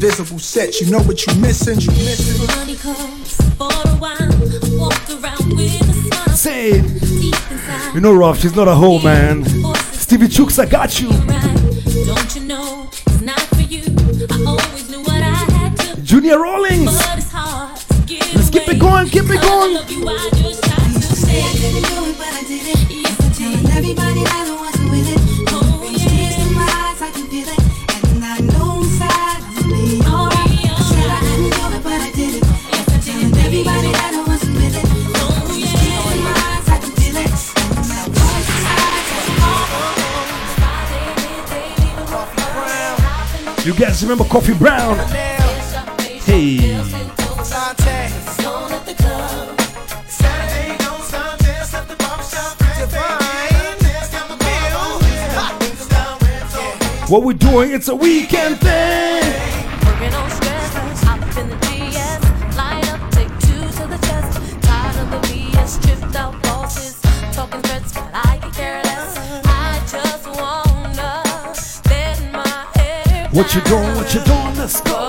invisible sets. You know what you missing? You missing? Money comes for a while. Walk around with a smile. Say, you know, Ruff, she's not a hoe, man. Stevie Chooks, I got you. Don't you know it's not for you? I always knew what I had to. Junior Rawlings. But it's hard to get Let's keep it going, keep it going. I love you, I just tried to say I couldn't do it, but I did it. Yes, I did. Everybody that I wasn't with it. Oh, yeah. In my eyes, I can feel it. And I know inside I'm bleeding. Oh, yeah. I said I couldn't do it, but I did it. Yes, I did. Everybody that I wasn't with it. Oh, yeah. In my eyes, I can feel it. And I know inside. You guys remember Coffee Brown? Hey. What we're doing, it's a weekend thing. Working on stress, hop up in the GS, line up, take two to the chest. Tired of the BS, tripped out bosses, talking threats, but I could care less. I just wanna let my hair. What you doing? What you doing? Let's go.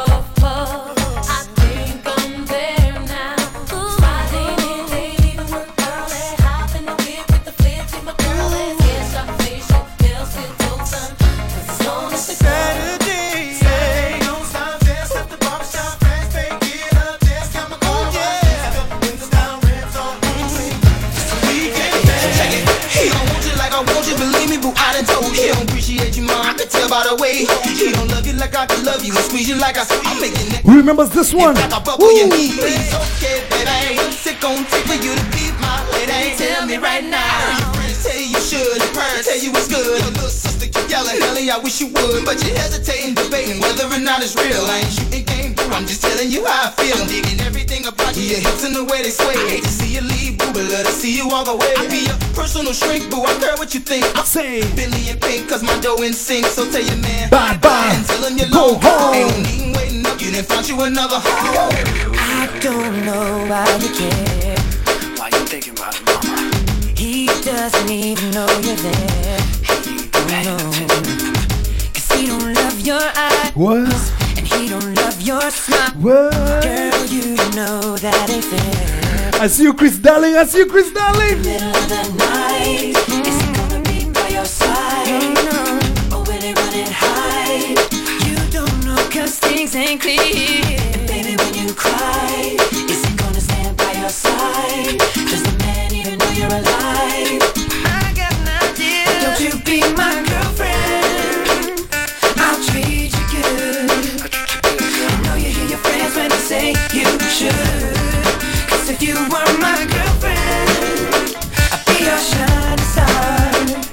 I think I'm there now. Riding in, ain't even work early. Hop in the whip with the flip in my curly. Headshot, facial, nails fit till sun. It's on the Saturday, say, don't stop, dance at the barbershop, friends, fake it up, dance, got my cool, yeah. Windows down, rims on, it's the weekend, check it. He don't want you like I want you, believe me, boo, I done told you. He don't appreciate you, mom, I can tell by the way. He don't love you like I can love you, and squeeze you like I'm making it. Who remembers this one? Like I bubble your knee, please, okay, baby, I ain't sick on tick for you to beat my lady. Tell me right now. Your friends tell you should, your parents tell you it's good. Your little sister keep yelling, Ellie, I wish you would, but you hesitating, debating whether or not it's real. I ain't shooting game, boo, I'm just telling you how I feel. I'm digging everything about you, your hips and the way they sway. I hate to see you leave, boo, but love to see you walk away. I be your personal shrink, boo, I care what you think. I say Billy and Pink, cause my dough in sync, so tell your man bye bye and tell him you go long. home. Ain't even waiting up, you done found you another home. I don't know why you care. Why you thinking about it, mama? He doesn't even know you're there. No. Cause he don't love your eyes. What? And he don't love your smile. What? Girl, you know that ain't fair. I see you, Chris Darling. I see you, Chris Darling. Middle of the night, is he gonna be by your side? Or will he run and hide? You don't know cause things ain't clear. And baby, when you cry, is he gonna stand by your side? Does the man even know you're alive? I got an idea. Don't you be my girlfriend, I'll treat you good. I know you hear your friends when they say you should. Cause if you were my girlfriend, I'd be your shining star,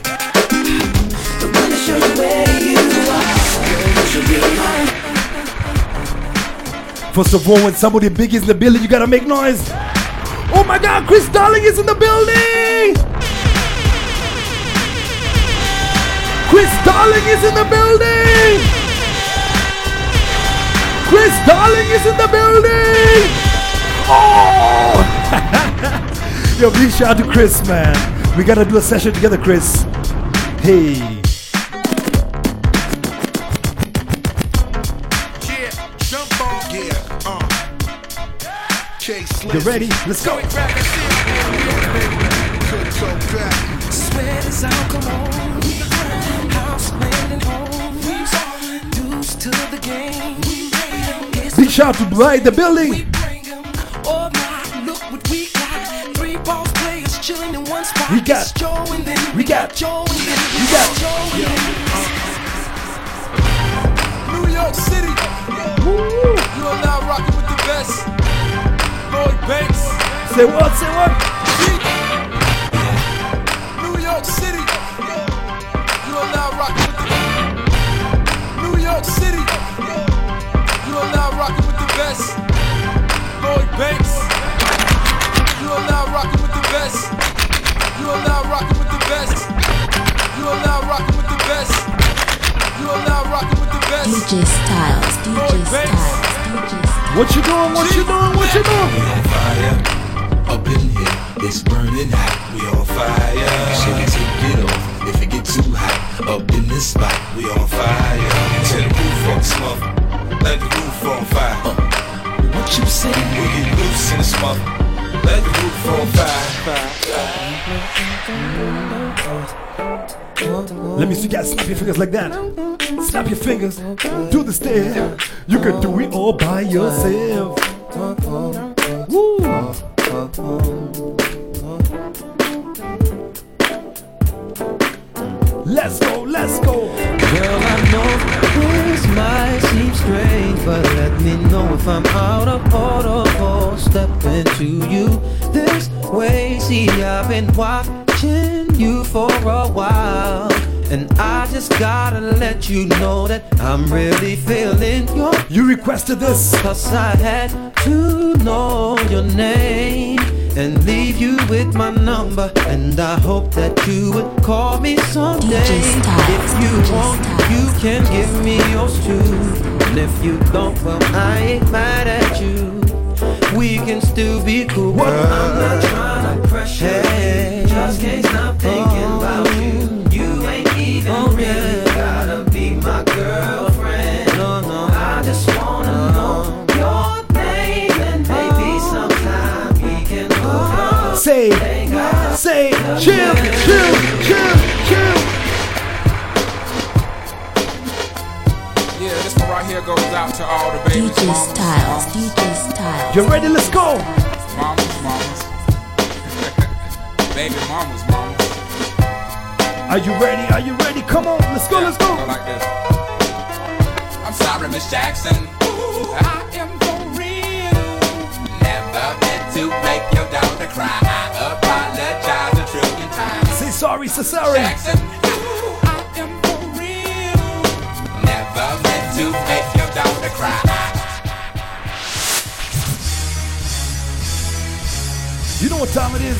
the one to show you where you are. You should be mine. First of all, when somebody big is in the building, you gotta make noise. Oh my God, Chris Darling is in the building! Chris Darling is in the building! Chris Darling is in the building! Oh! Yo, big shout out to Chris, man. We gotta do a session together, Chris. Hey. You ready? Let's go. Sweat is alcohol. House landing home. Dues to the game. Big shout out to Dwight in the building. Oh my, look what we got. 3 ball players chilling in one spot. We got Joe and then we got Joe and then we got Joe and then New York City. You are now rocking with the best. Lloyd Banks. Say what? Say what? New York City. You are now rocking with the New York City. You are now rocking with the best. Lloyd Banks. You are now rocking with the best. You are now rocking with the best. You are now rocking with the best. You are now rocking with the best. DJ Styles, DJ Styles, DJ Styles. What you doing? What you doing? What you doing? We on fire, up in here, it's burning hot. We on fire, should we take it off if it get too hot? Up in this spot, we on fire. Tear the roof off, smoke, like the roof what you say. We get loose in the smoke. Let the roof fall Let me see you guys snap your fingers like that. Snap your fingers. Do the stare. You can do it all by yourself. Woo. Let's go, let's go. Girl, I know this might seem strange, but let me know if I'm out of order or step into you this way. See, I've been watching you for a while, and I just gotta let you know that I'm really feeling your. You requested this. Cause I had to know your name and leave you with my number, and I hope that you would call me someday. If you want, you can give me yours too, and if you don't, well, I ain't mad at you. We can still be cool. Girl. I'm not trying to pressure you, just can't stop thinking about you. You ain't even really gotta be my girlfriend. No, no, I just wanna know your name, and maybe sometime we can hold on. Say, chill, chill, chill, chill. Yeah, this one right here goes out to all the babies. DJ Styles, DJ Styles. You ready? Let's go. Mamas. Baby mamas. Are you ready? Are you ready? Come on, let's go, let's go. Go like this. I'm sorry, Miss Jackson. Ooh, I am for real. Never meant to make your daughter cry. I apologize a trillion times. Say sorry, Cesare. Jackson. Ooh, I am for real. Never meant to make your daughter cry. You know what time it is?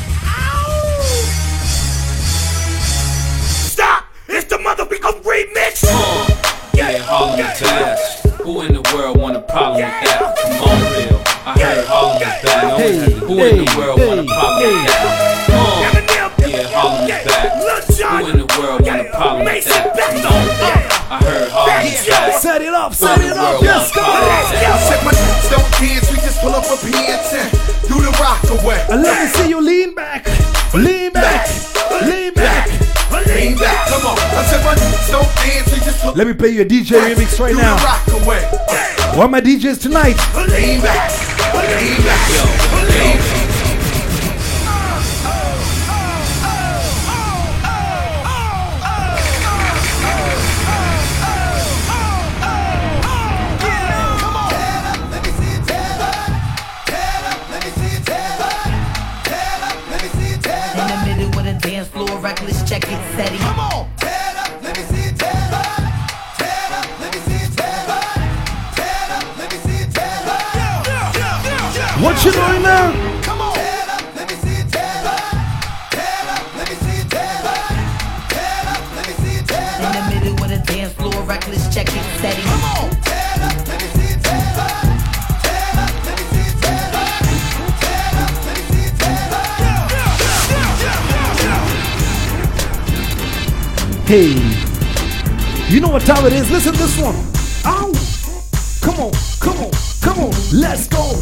It's the motherfucking remix! Yeah, Harlem is bad. Who in the world want a problem with that? Come on, real. I heard Harlem is bad. Who in the world want a problem with that? Come on. Yeah, Harlem is bad. Who in the world want a problem with that? Come on. I heard Harlem is bad. Set it up, let's go! Check my niggas don't dance, we just pull up a PN10. Do the rock away. I love to see you lean back, lean back, lean back. Lean back, come on. I said my niggas don't dance, we just pull. Let me play you a DJ remix right now. Do the rock away. What are my DJs tonight? Lean back, lean back, lean back. Dance floor, reckless, check it, steady. Come on! Tear it up, let me see it, tear it up. Tear it up, let me see it, tear it up. Tear it up, let me see it, tear it up. What you doing now? Come on! Tear it up, let me see it, tear it up. Tear it up, let me see it, tear it up. Tear it up, let me see it, tear it up. In the middle of the dance floor, reckless, check it, steady. Come on! Tear it up, let me see it, tear it up. Tear it up, let me see it, tear it up. Tear it up, let me see it, tear it up. Hey, you know what time it is? Listen to this one. Ow! Come on, come on, come on. Let's go.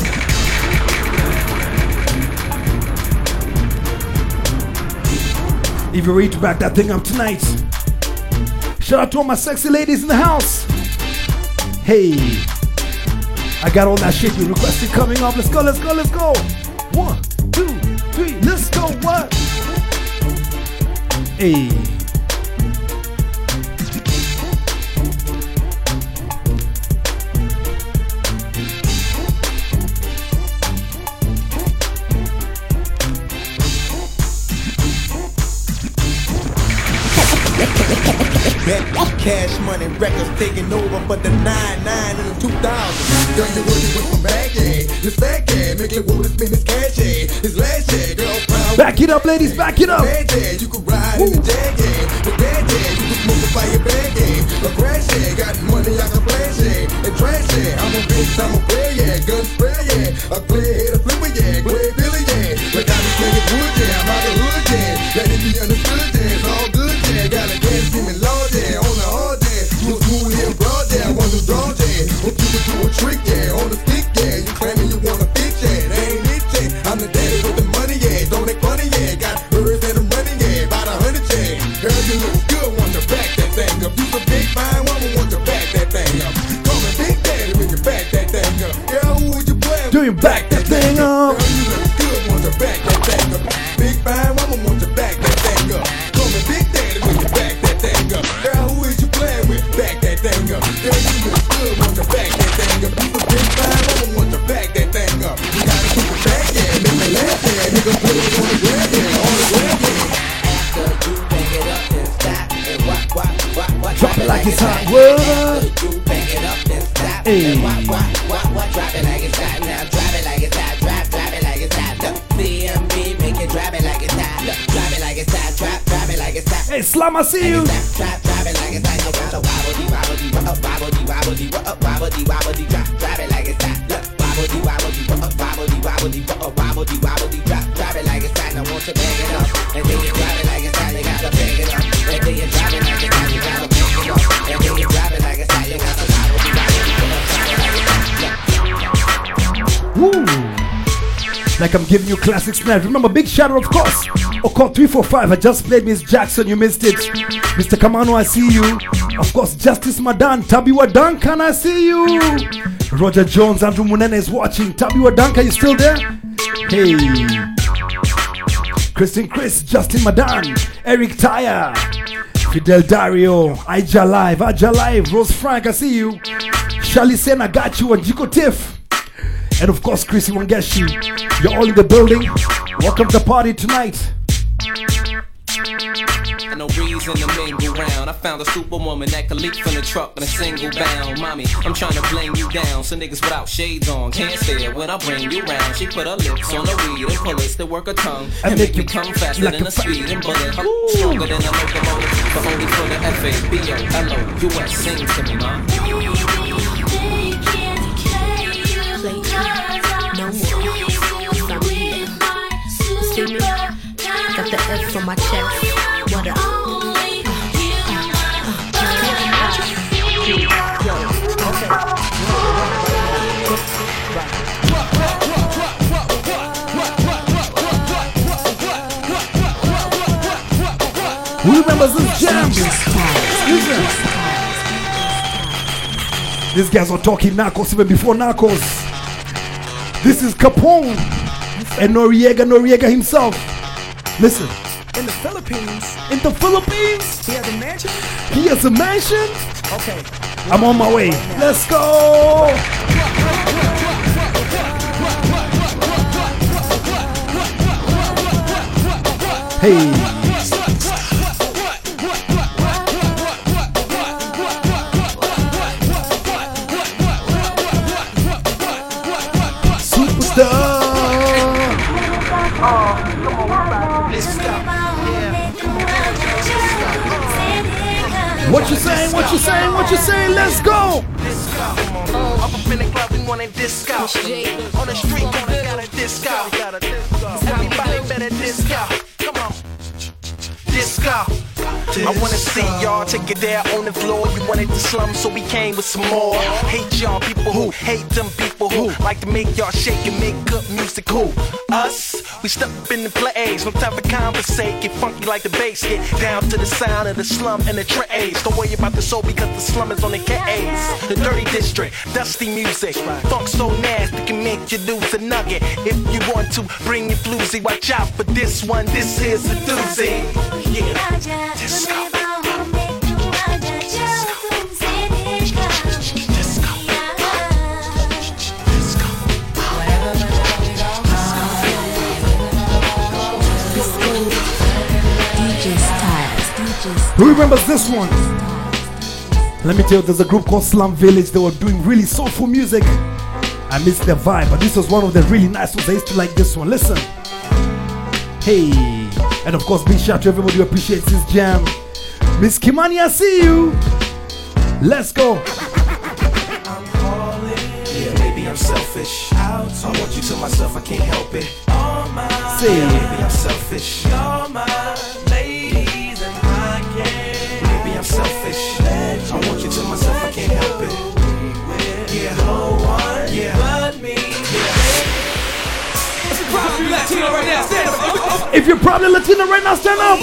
If you're ready to back that thing up tonight, shout out to all my sexy ladies in the house. Hey, I got all that shit you requested coming up. Let's go, let's go, let's go. 1, 2, 3, let's go. What? Hey. Cash money records taking over for the 99 and the 2000. Girl, you working with my bag, yeah. This bag, yeah. Make it wanna spend this cash, yeah. This last, yeah. Girl, proud. Back it up, ladies, back it up. Bad, yeah. You can ride in the jag, yeah. The bad, yeah. You can smoke the fire bag, yeah. A crash, yeah. Got money, I can flash, yeah. And trash, yeah. I'm a bitch, I'm a player, yeah. Gun spray, yeah. A clear head, a flipper, yeah. Grey Billy, yeah. Like I be slinging wood, yeah. I'm out the hood, yeah. Let it be understood, yeah. It's all good, yeah. Got a gas, give me low, yeah. On the hard, yeah. You a cool here, broad, yeah. I want to draw, yeah. Hope you can do a trick, yeah. On the stick, yeah. You Do you back that thing up? Girl, you look good, want to back that thing up. Big fine woman want to back that thing up. Call me Big Daddy when you back that thing up. Girl, who is you playing with? Back that thing up. Girl, you look good, want to back that thing up. Big fine woman want to back that thing up. You gotta put the back, yeah, make me laugh, yeah. Nigga, put it on the ground, yeah, on the ground, yeah. After you back it up and stop and what, drop it like it's hot. What? You back it up and stop and what, drop it like it's hot. Now drop it like it's hot, drop it like it's hot. CMB, make it drop it like it's hot. Drop it like it's hot, drop it like it's hot. Hey, Slam, I see you. Drop it like it's hot. You gotta wobble, drop it like it's hot. Drop it like it's hot. Now won't you bang it up? And then you drop it like it's hot. You gotta bang it up. And then you drop it like it's hot. You gotta bang it up. And then you drop it like it's hot. You gotta Woo! Like I'm giving you classic snaps. Remember, big shout out, of course. Call 345. I just played Miss Jackson. You missed it. Mr. Kamano, I see you. Of course, Justice Madan. Tabiwa Duncan, I see you. Roger Jones, Andrew Munene is watching. Tabiwa Duncan, you still there? Hey. Christine Chris, Justin Madan, Eric Tyre, Fidel Dario, Aja Live, Rose Frank, I see you. Charlie Sen, I got you, and Jiko Tiff. And of course, Chrissy Wangeshi. You're all in the building. Welcome to the party tonight. No reason to mingle round. I found a superwoman that could leap from the truck in a single bound. Mommy, I'm trying to blame you down. So niggas without shades on can't stare when I bring you round. She put her lips on the weed and bullets that work her tongue and make you come faster like than a speeding bullet. I'm stronger than a locomotive, but only for the FABOLOUS. Sing to me, mom. See me? Got the F on my chest. What up? Who remembers this jam? Listen. These guys are talking Narcos even before Narcos. This is Capone and Noriega himself. Listen. In the Philippines. In the Philippines? He has a mansion? He has a mansion? Okay. I'm on my way. Let's go. Hey. What you saying? What you saying? What you saying? Let's go! Up in the club, we want a disco. On the street, we got a disco. Everybody better disco. Come on. Disco. I wanna see y'all take it there on the floor. You wanted the slum, so we came with some more. Hate y'all people who hate them people who like to make y'all shake and make good music. Who? Us? We step in the place, no time for conversate. Get funky like the bass, get down to the sound of the slum and the trays. Don't worry about the soul because the slum is on the K's. The dirty district, dusty music, funk so nasty can make you lose a nugget. If you want to bring your floozy, watch out for this one. This is a doozy. Yeah. Disco. Who remembers this one? Let me tell you, there's a group called Slum Village. They were doing really soulful music. I missed their vibe, but this was one of the really nice ones. I used to like this one. Listen. Hey. And of course, big shout to everybody who appreciates this jam. Miss Kimani, I see you. Let's go. I'm calling. Yeah, maybe I'm selfish. I want you to myself, I can't help it. Say yeah, maybe I'm selfish. You're my ladies and I can't. Maybe I'm selfish. I want you to myself, I can't help it. Yeah, no one but me. If you're probably Latino right now, stand up. If you're probably Latino right now, stand up.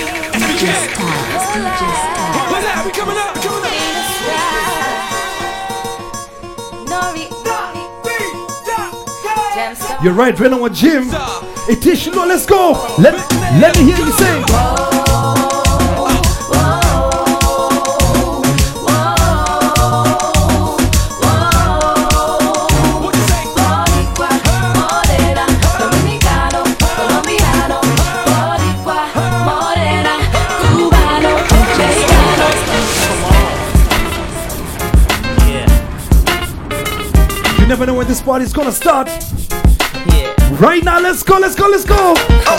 What's that? We coming up, coming up. Jam You're right, right now, Jim. Hey, Tishlo, let's go. Let me hear you sing. You never know when this party's gonna start. Yeah. Right now, let's go, let's go, let's go.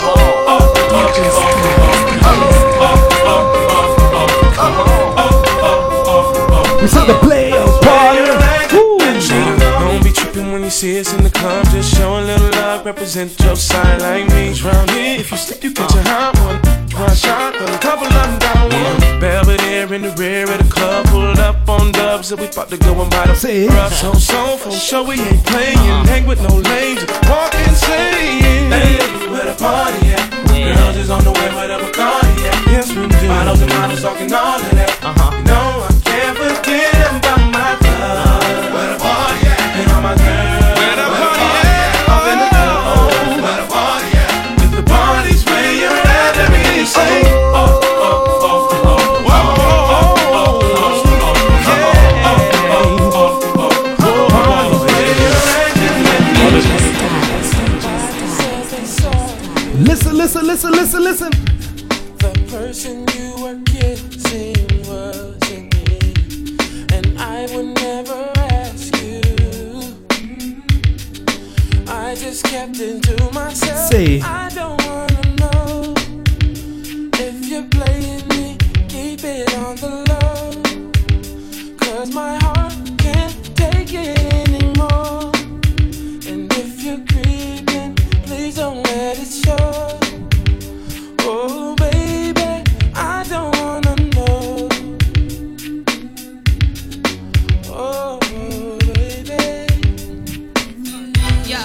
We saw the players party. Don't be tripping when you see us in the club. Just show a little love, represent your side like me. Round here, if you slip, you catch a hot one. One shot, but a couple of them down one. Belvedere in the rear of the club, pulled up on dubs, and we about to go and buy the rough. So for sure we ain't playing. Hang with no lames, walk insane. Hey, where the party at? Girls is on the way where the Bacardi at. Yes, we do. Models and models talking all of that. You know I can't forget about my love. Where the party at? And all my girls. Where the party at? Up in the club. Where the party at? If the party's where you're at, let me say. Listen. The person you were kissing wasn't me, and I would never ask you. I just kept it to myself. Say. I don't wanna know if you're playing me. Keep it on the low, 'cause my heart can't take it anymore. And if you're creeping, please don't let it show. Oh baby, I don't wanna know. Oh baby. If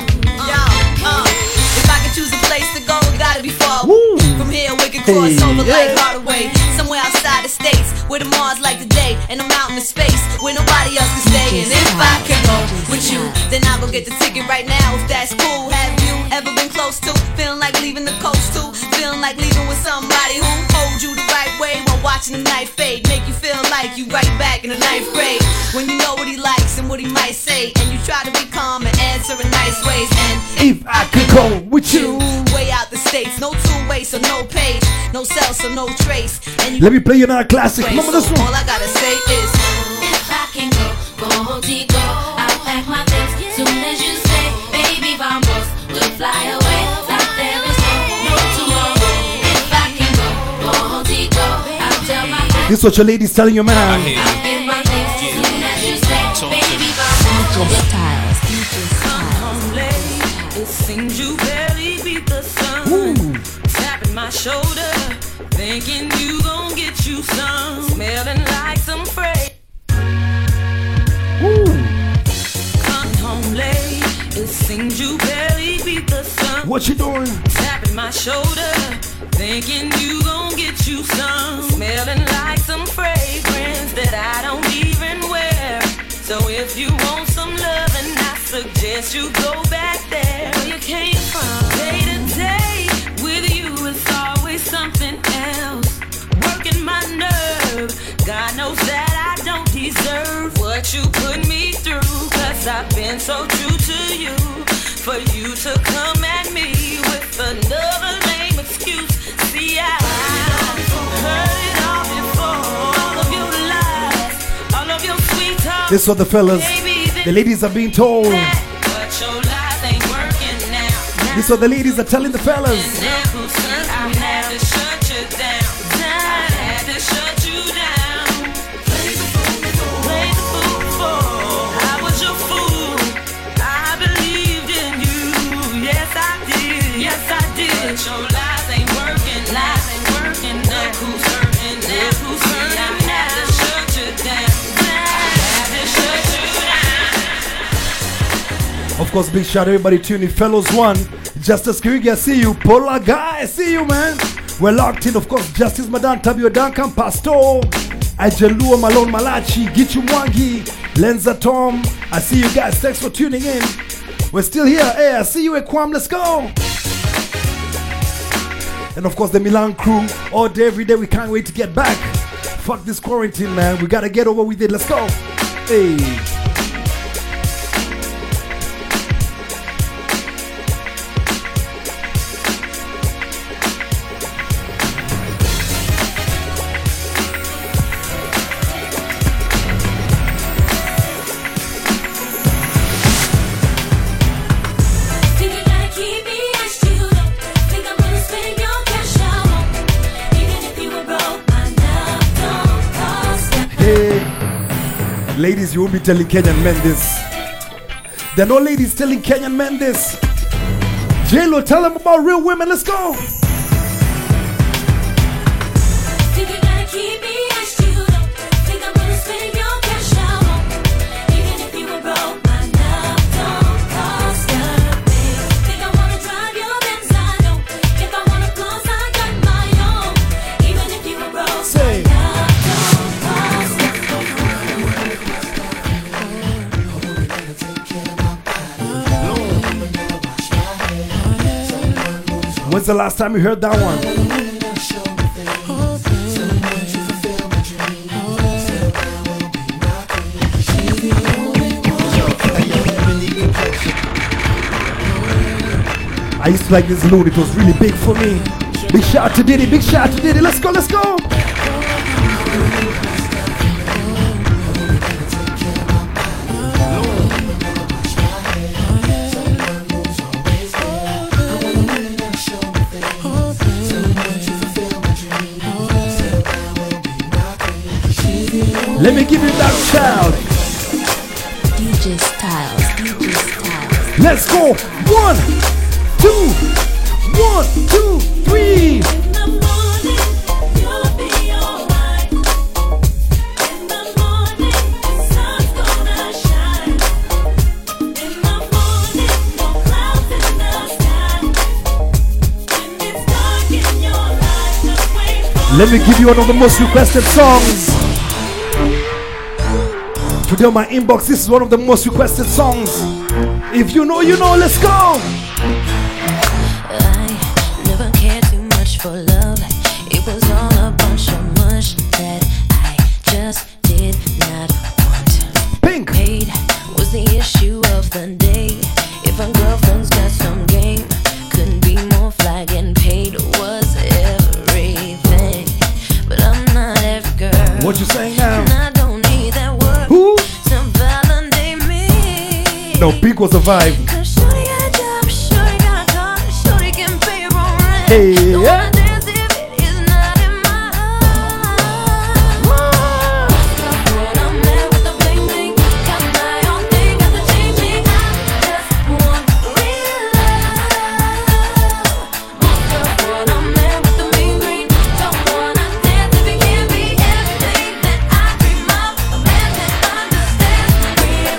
I could choose a place to go, it gotta be far. From here we can cross over like Hardaway. Somewhere outside the states, where the Mars like today, and I'm out in space where nobody else can stay. And if I can go with you, then I'll go get the ticket right now. If that's cool, have you ever been close to feeling like leaving the coast too? Feeling like leaving with somebody who holds you the right way while watching the night fade, make you feel like you right back in the 9th grade. When you know what he likes and what he might say, and you try to be calm and answer in nice ways. And if I could go with you, way out the states, no two-way, so no page, no cell, so no trace. And you let me play you another classic. Remember this one? All I gotta say is, if I can go, I'll pack my things. Soon as you say, baby, vamos, we'll fly away. Like there is no tomorrow. If I can go, I'll tell my friends. This is what your lady's telling you, man. I'll get my things. Soon as you say, baby, vamos. come home late. It seems you barely beat the sun. Tapping my shoulder, thinking you gon' get you some. Smelling like some freight. Come home late. It seems you barely beat the sun. What you doing? Tapping my shoulder, thinking you gon' get you some. Smelling like some fragrance that I don't even wear. So if you want some loving, I suggest you go back there where you came from. Day to day with you, it's always something else. Working my nerve, God knows that I don't deserve what you put me through. 'Cause I've been so true to you. For you to come at me with another lame excuse. See, I heard it all before. All of your lies, all of your sweet talk. This is what the fellas, the ladies are being told. But your lies ain't working now. This is what the ladies are telling the fellas. I had to shut you down. I had to shut you down. Play the fool before. I was your fool. I believed in you. Yes, I did. Yes, I did. But your lies ain't working. Lies ain't working. Look who's hurting now. Who's hurting now? I had to shut you down. I had to shut you down. Of course, big shout out everybody tuning in. Fellows one, Justice Kirigi, I see you. Polar Guy, I see you, man. We're locked in, of course. Justice Madan, Tabio Duncan, Pastor, Ajalua, Malone Malachi, Gichu Mwangi, Lenza Tom. I see you guys. Thanks for tuning in. We're still here. Hey, I see you at Kwam. Let's go. And of course, the Milan crew. All day, every day. We can't wait to get back. Fuck this quarantine, man. We gotta get over with it. Let's go. Hey. Ladies, you won't be telling Kenyan men this. There are no ladies telling Kenyan men this. J-Lo, tell them about real women. Let's go. When's the last time you heard that one? I used to like this load, it was really big for me. Big shout out to Diddy, big shout out to Diddy. Let's go, let's go. Let me give you that child. DJ Styles, DJ Styles. Let's go. 1, 2, 1, 2, 3. In the morning, you'll be alright. In the morning, the sun's gonna shine. In the morning, no clouds in the sky. When it's dark in your life, just wait for Let me give you one of the most requested songs. Today on my inbox, this is one of the most requested songs. If you know, you know, let's go. I never cared too much for love. It was all a bunch of mush that I just did not want. Pink. Paid was the issue of the day. If a girlfriend's got some game, couldn't be more fly. Getting paid was everything. But I'm not every girl. What you saying now? And I don't need that word. Who? To validate me. No, Pink was a vibe. Cause shorty got a job, shorty got a car, shorty can pay her own rent. Hey, Don't yeah. wanna dance if it is not in my heart. When I'm there with the bling bling, got my own thing, got the chain chain. I just want real love. When I'm there with the mean green, don't wanna dance if it can't be everything that I dream of. A man that understands real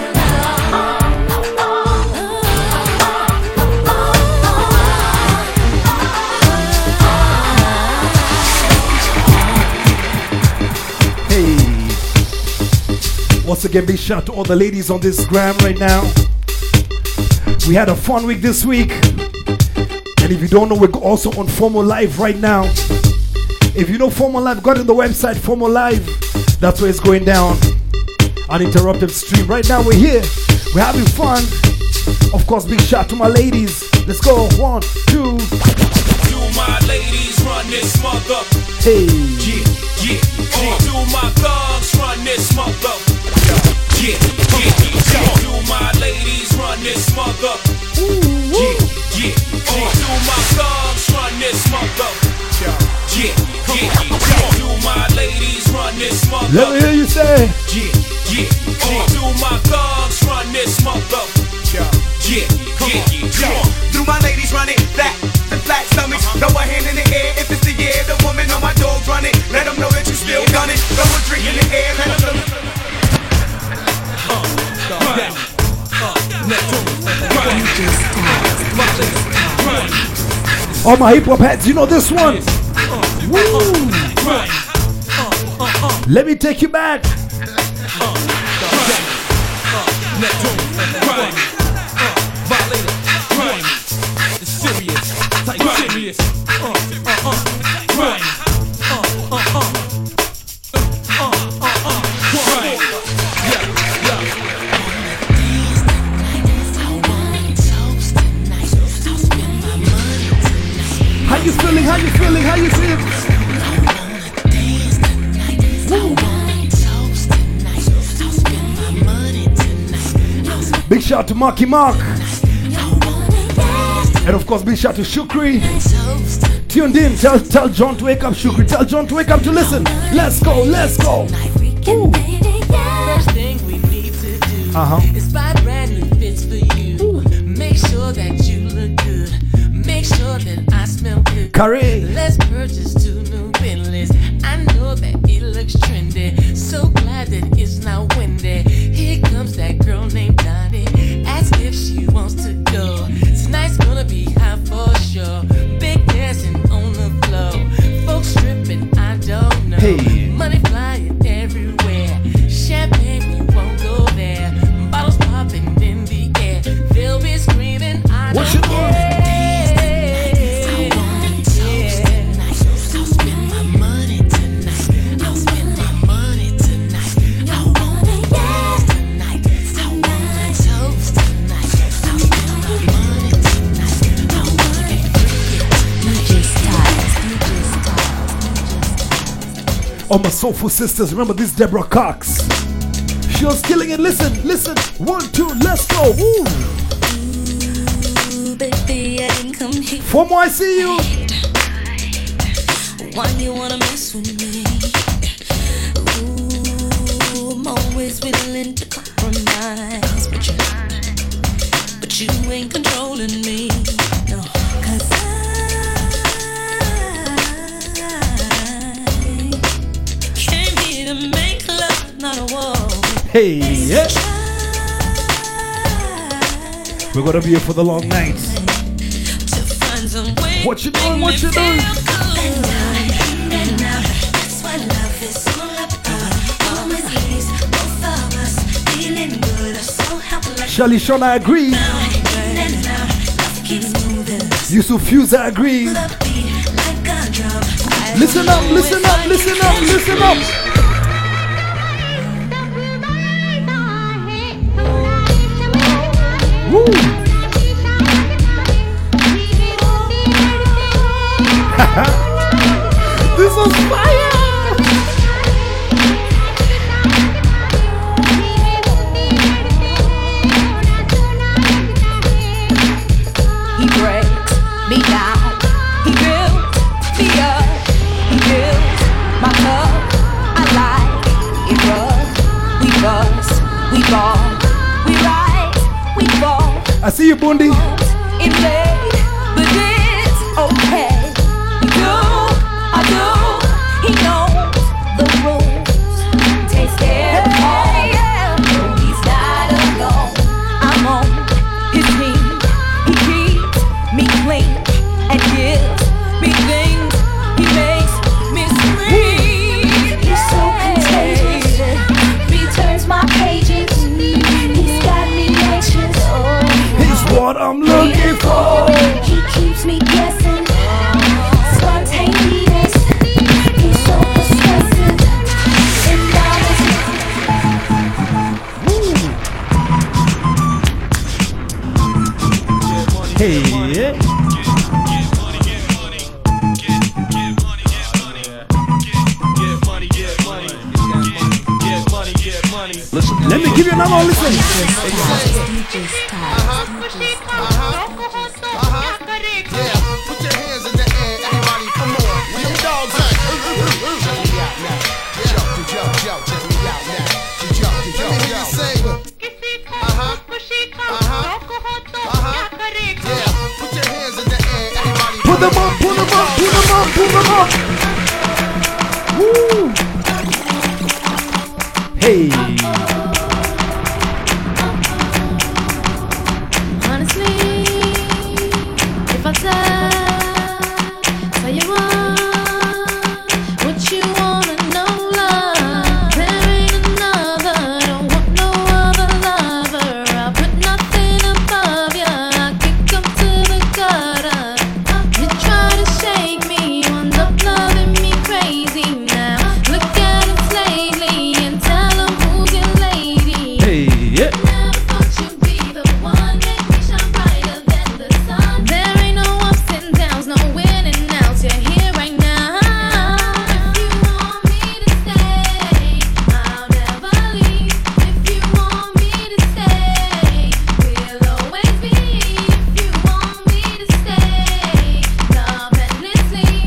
Hey. Once again, big shout out to all the ladies on this gram right now. We had a fun week this week. And if you don't know, we're also on Formal Live right now. If you know Formal Live, go to the website, Formal Live. That's where it's going down. Uninterrupted stream. Right now, we're here. We're having fun. Of course, big shout out to my ladies. Let's go. 1, 2. Do my ladies run this mother? Hey. Yeah, yeah. Do my thugs run this mother? Yeah, yeah. Do my ladies run this mother? Yeah, yeah. Do my thugs run this mother? Yeah, yeah. Do my ladies run this mother? Let me hear you say. Yeah, yeah. Do my thugs run this mother? Yeah, yeah. Do my ladies run it back and flat stomachs? Throw a hand in the air if it's the year. The woman on my dogs run it. Let them know that you still gun it. Throw a drink in the air. Let them know. All my hip hop heads, you know this one. Woo. Let me take you back. shout out to Marky Mark. And of course, big shout out to Shukri. Tuned in. Tell John to wake up, Shukri. Tell John to wake up to listen. Let's go, let's go. Ooh. First thing we need to do is buy brand new fits for you. Make sure that you look good. Make sure that I smell good. Carrie. Let's purchase 2 new Bentleys. I know that it looks trendy. So glad that it's not windy. Here comes that girl named Donnie. Ask if she wants to go. Tonight's gonna be hot for sure. Big dancing on the floor. Folks stripping, I don't know. Hey. Money flying everywhere. Champagne, we won't go there. Bottles popping in the air. They'll be screaming, I What don't you doing? care. All my soulful sisters, remember this Deborah Cox. She was killing it. Listen, listen. 1, 2, let's go. Woo. Baby, I didn't come here. For more, I see you. Why you wanna mess with me? Ooh, I'm always willing to compromise, but you ain't controlling me. No, 'cause I came here to make love, not a war. Hey, yeah. We're gonna be here for the long nights. What you doing? What you doing? That's what love is all about. Always leaves both of us feeling good. So helpless. Shelly Sean, I agree. Yusuf Fuse, I agree. Listen up, listen up, listen up, listen up. Woo. This is fire. He breaks me down. He builds me up. He builds my cup. I like it rough. We bust, we ball, we rise, we fall. I see you, Bundy. It late, but it's okay. We do, I do. He knows the rules. Takes care of all. He's not alone. I'm on his team. He keeps me clean and gives me things. He makes me scream. He's so contagious. Returns my pages. He's got me anxious. He's what I'm looking for. He keeps me guessing. Spontaneous. He's so possessive. Hey, yeah. Listen, let me give you another one. Listen. Put your hands in the air, everybody, come on. Where them dogs at? Check me out now. Jump, check me out now. Jump. Let me hear you say, yeah. Put your hands in the air, everybody. Put them up, put them up, put them up, put them up. Woo. Hey. Honestly, if I tell you what you wanna know, love, there ain't another. Don't want no other lover. I'll put nothing above ya. I kick 'em to the gutter. You try to shake me, wound up loving me crazy now.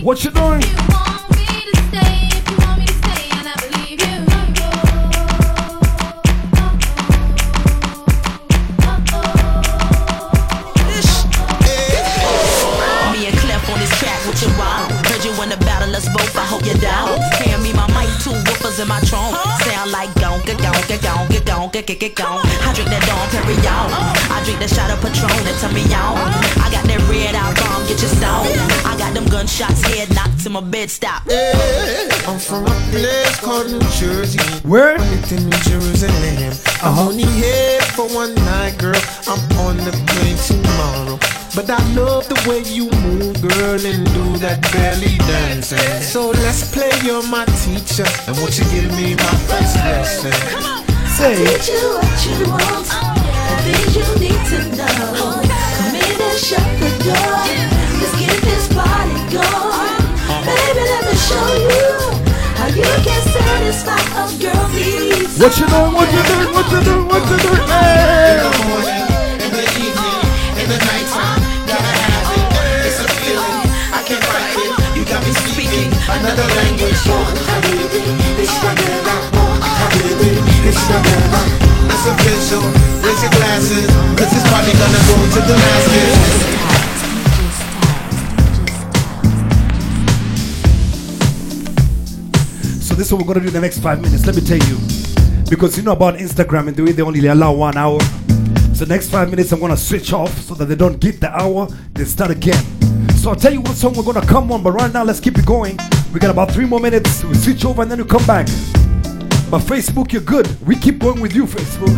What you doing? Me and Clef on this track with your wild. Heard you in the battle, let's vote. I hope you're down. Hand me my mic, 2 woofers in my trunk. Sound like gon' get gone, get gone, get gone, get gone. I drink that Dom Perignon. I drink that shot of Patron and turn me on. I got that red eye bomb, get your stone. I got them gunshots, head knocked to my bed stop. I'm from a place called New Jersey. Where? New Jerusalem. I'm only here for one night, girl. I'm on the plane tomorrow. But I love the way you move, girl, and do that belly dancing. So let's play, you're my teacher, and won't you give me my first lesson? Say Teach you what you want, and things you need to know. Come in and shut the door. Let's get this party going. Baby, let me show you how you can satisfy a girl needs. what you doing? What you doing? What you doing? What you doing? Hey! In the morning, in the evening, in the nighttime, gotta have it. It's a feeling, I can't fight it. You got me speaking another language. It's official, raise your glasses, cause this party gonna go to Damascus. So this is what we're gonna do in the next 5 minutes. Let me tell you, because you know about Instagram and the way they only allow 1 hour. So next 5 minutes I'm gonna switch off so that they don't get the hour. They start again. So I'll tell you what song we're gonna come on, but right now let's keep it going. We got about 3 more minutes. We switch over and then we come back. But Facebook, you're good. We keep going with you, Facebook.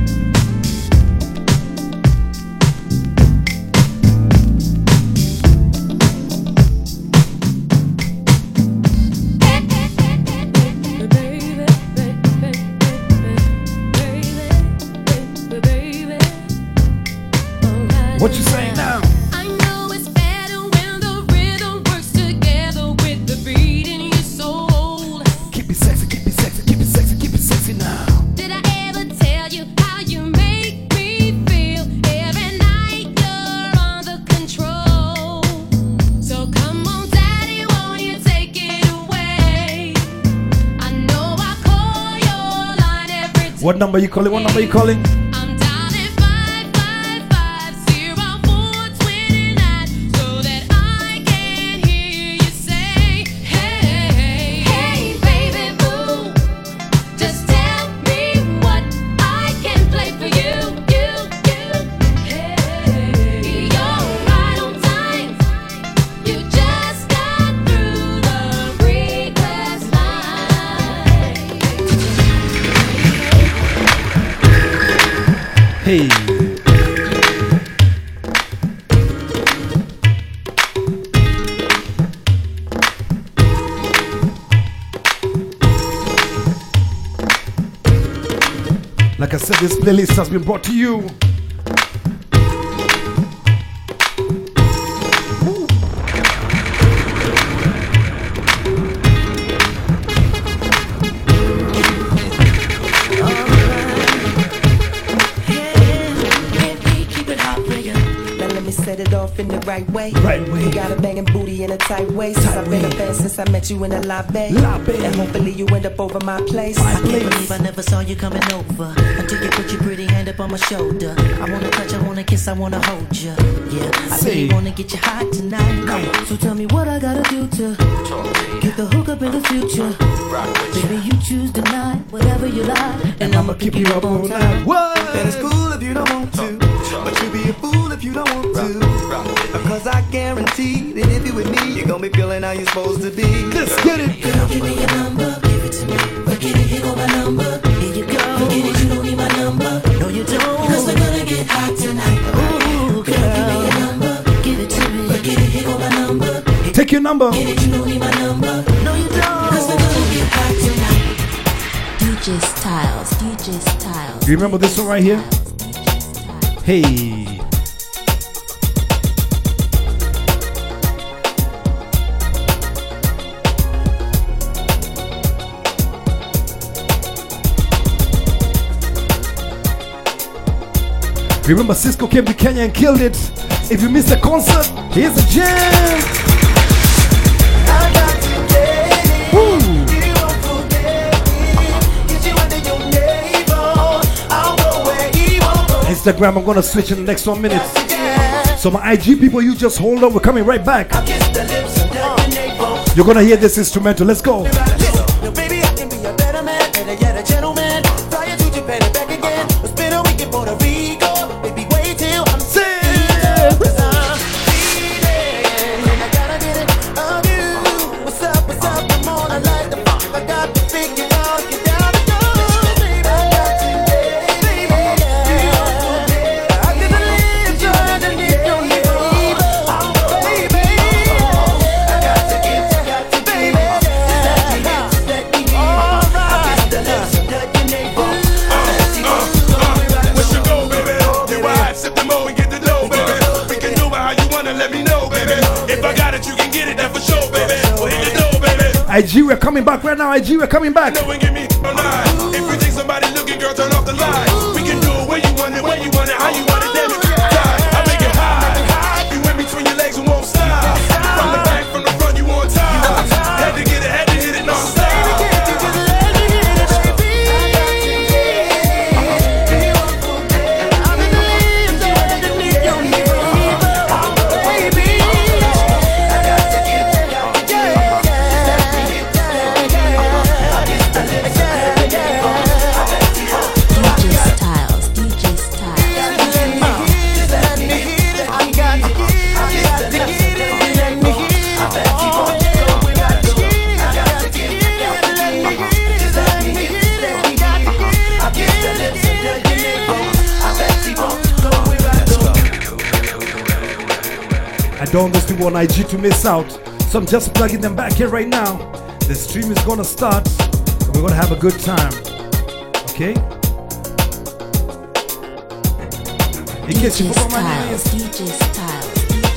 What you saying now? I know it's better when the rhythm works together with the beat in your soul. Keep it sexy, keep it sexy, keep it sexy, keep it sexy now. Did I ever tell you how you make me feel? Every night you're under control. So come on, daddy, won't you take it away? I know I call your line every time. What number you calling? What number you calling? I'm down at 555-0429 so that I can hear you say, hey, hey, baby boo, just tell me what I can play for you, hey, you're right on time, you just got through the request line. Hey. Like I said, this playlist has been brought to you. Keep it hot for you. Now let me set it off in the right way. Right way. You got a banging booty in a tight waist. I've been a fan since I met you in the lobby. And hopefully you end up over my place. I can't believe I never saw you coming over until you put your pretty hand up on my shoulder. I wanna touch, I wanna kiss, I wanna hold you. Yeah, I really wanna get you hot tonight. So tell me what I gotta do to get the hook up in the future. Baby, you choose tonight, whatever you like, and I'ma keep you up all night. And it's cool if you don't want to, but you be a fool if you don't want to. Cause I guarantee that if you with me, you're gonna be feeling how you're supposed to be. Let's get it. Girl, give me your number, give it to me. Forget it, here go my number. Here you go. Forget it, you don't need my number. No, you don't. Cause we're gonna get hot tonight. Ooh, girl, give me your number, give it to me. Forget it, here go my number. Take your number. Forget it, you don't need my number. No, you don't. Cause we're gonna get hot tonight. DJ Styles, DJ Styles. You remember this one right here? Hey. Remember Cisco came to Kenya and killed it. If you missed the concert, here's a jam. got to get it. You won't forget it. Get you under your navel. I'll go where he won't go. Instagram, I'm gonna switch in the next 1 minute. So my IG people, you just hold on. We're coming right back. You're gonna hear this instrumental. Let's go. Now, baby, I can be a better man, better yet a gentleman. Fly you to Japan and back again. We'll spend a week in Puerto Rico. Baby, wait till I'm sick. 'Cause I'm feeling, and I gotta get it of you. What's up, come on, I like the fuck. I got to figure out, get down the road, baby. I got to get it, baby. I can live trying to live your neighbor. Baby, I got to get, baby. Where you go, baby? Get wide, sip the mo and get the dough, baby. We can do it how you wanna, let me know, baby. If I got it, you can get it, that for sure, baby. Well, hit the door, baby. IG, we're coming back right now. IG, we're coming back. No one give me a line. If you think somebody looking, girl, turn off the light. We can do it where you want it, how you want it, damn it. I make it high. You in between your legs and won't stop. From the back, from the front, you on top. Had to get it, had to hit it non-stop. I don't want those people on IG to miss out, so I'm just plugging them back here right now. The stream is gonna start, and we're gonna have a good time. Okay? In case you forgot my name is DJ Styles.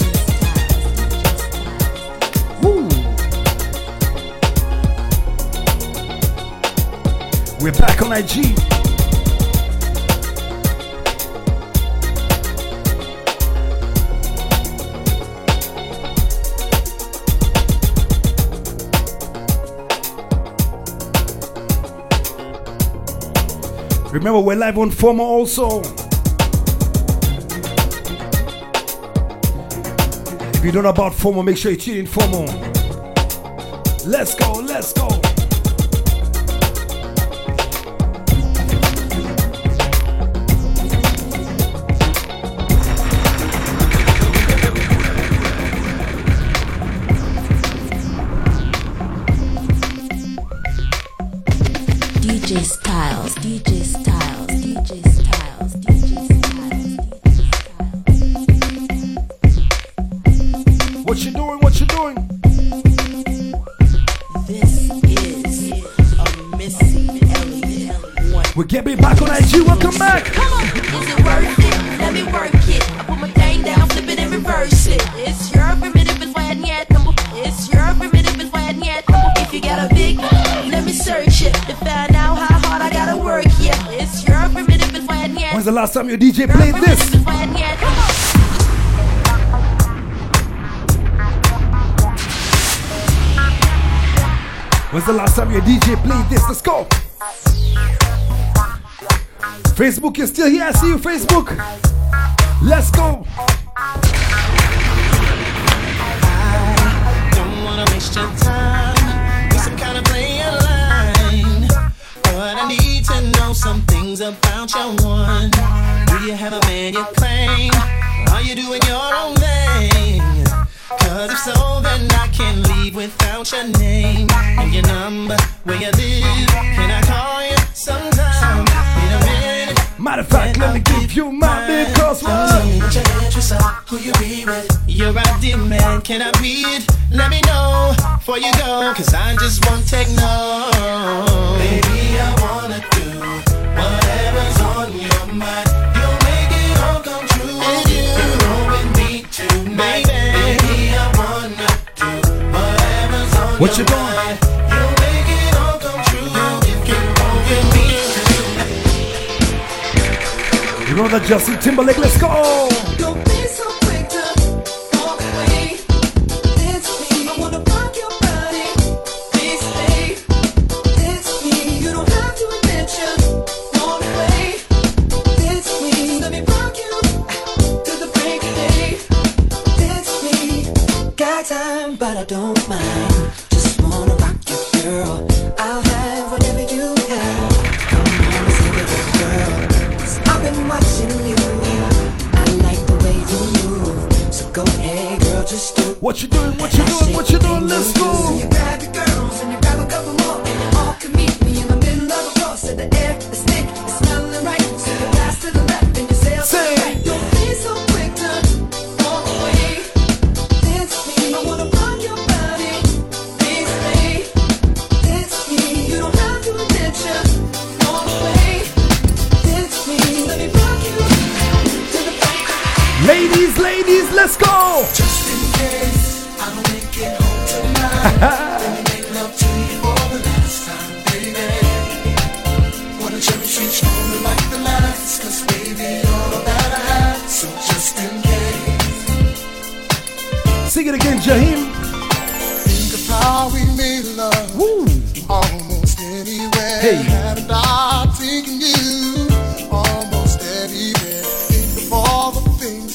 Woo. We're back on IG. Remember, we're live on FOMO also. If you don't know about FOMO, make sure you tune in FOMO. Let's go, let's go. DJ Styles, DJ Styles, DJ Styles, DJ Styles. What you doing? What you doing? This is a Missy Elliott one. We're getting back on IG. Welcome back. Come on, is it worth it? Let me work it. I put my thing down, flip it and reverse it. It's your primitive and why yet. It's your primitive and why yet. If you got a big, let me search it to find out how hard I gotta work. Yeah, it's your primitive and why yet. When's the last time your DJ played this? When's the last time your DJ played this? Let's go. Facebook, you're still here. I see you, Facebook. Let's go. I don't wanna waste your time with some kind of player line, but I need to know some things about your one. Do you have a man you claim? Are you doing your own thing? Cause if so, then I can't leave without your name and your number, where you live. Can I call you sometime in a minute? Matter of fact, let me give you my because tell me what your interests are, who you be with. Your ideal man, can I be it? Let me know before you go, cause I just won't take no. Baby, I wanna do whatever's on your mind. You'll make it all come true. And you roll with me tonight. Baby, I wanna do whatever's on what your you mind. You'll make it all come true. If you roll with me tonight. You know that Justin Timberlake, let's go. Don't be so quick to walk away. Dance with me. I wanna rock your body. but I don't mind. Just wanna rock you, girl. I'll have whatever you have. Come on, say it, girl. 'Cause I've been watching you. I like the way you move. So go ahead, girl, just do. What you doing? What you doing? What you doing? Let's go. You grab your girls and you grab a couple more, and you all can meet me in the middle of the floor. So the air is thick, it's smelling right. So you pass to the left and you sail to the right. Don't be so quick to walk away. Dance me, I wanna rock your body. Please stay. Dance me, you don't have to attention. Walk away. Dance me, let me rock you to the back. Ladies, ladies, let's go. Just in case I don't make it home tonight, let me make love to you for the last time, baby. Wanna cherish each moment like the last, 'cause baby, all that I have. So just in case. Sing it again, Jaheim. Think of how we made love. Woo. Almost anywhere. Hey. Haven't I taken you almost anywhere? Think of all the things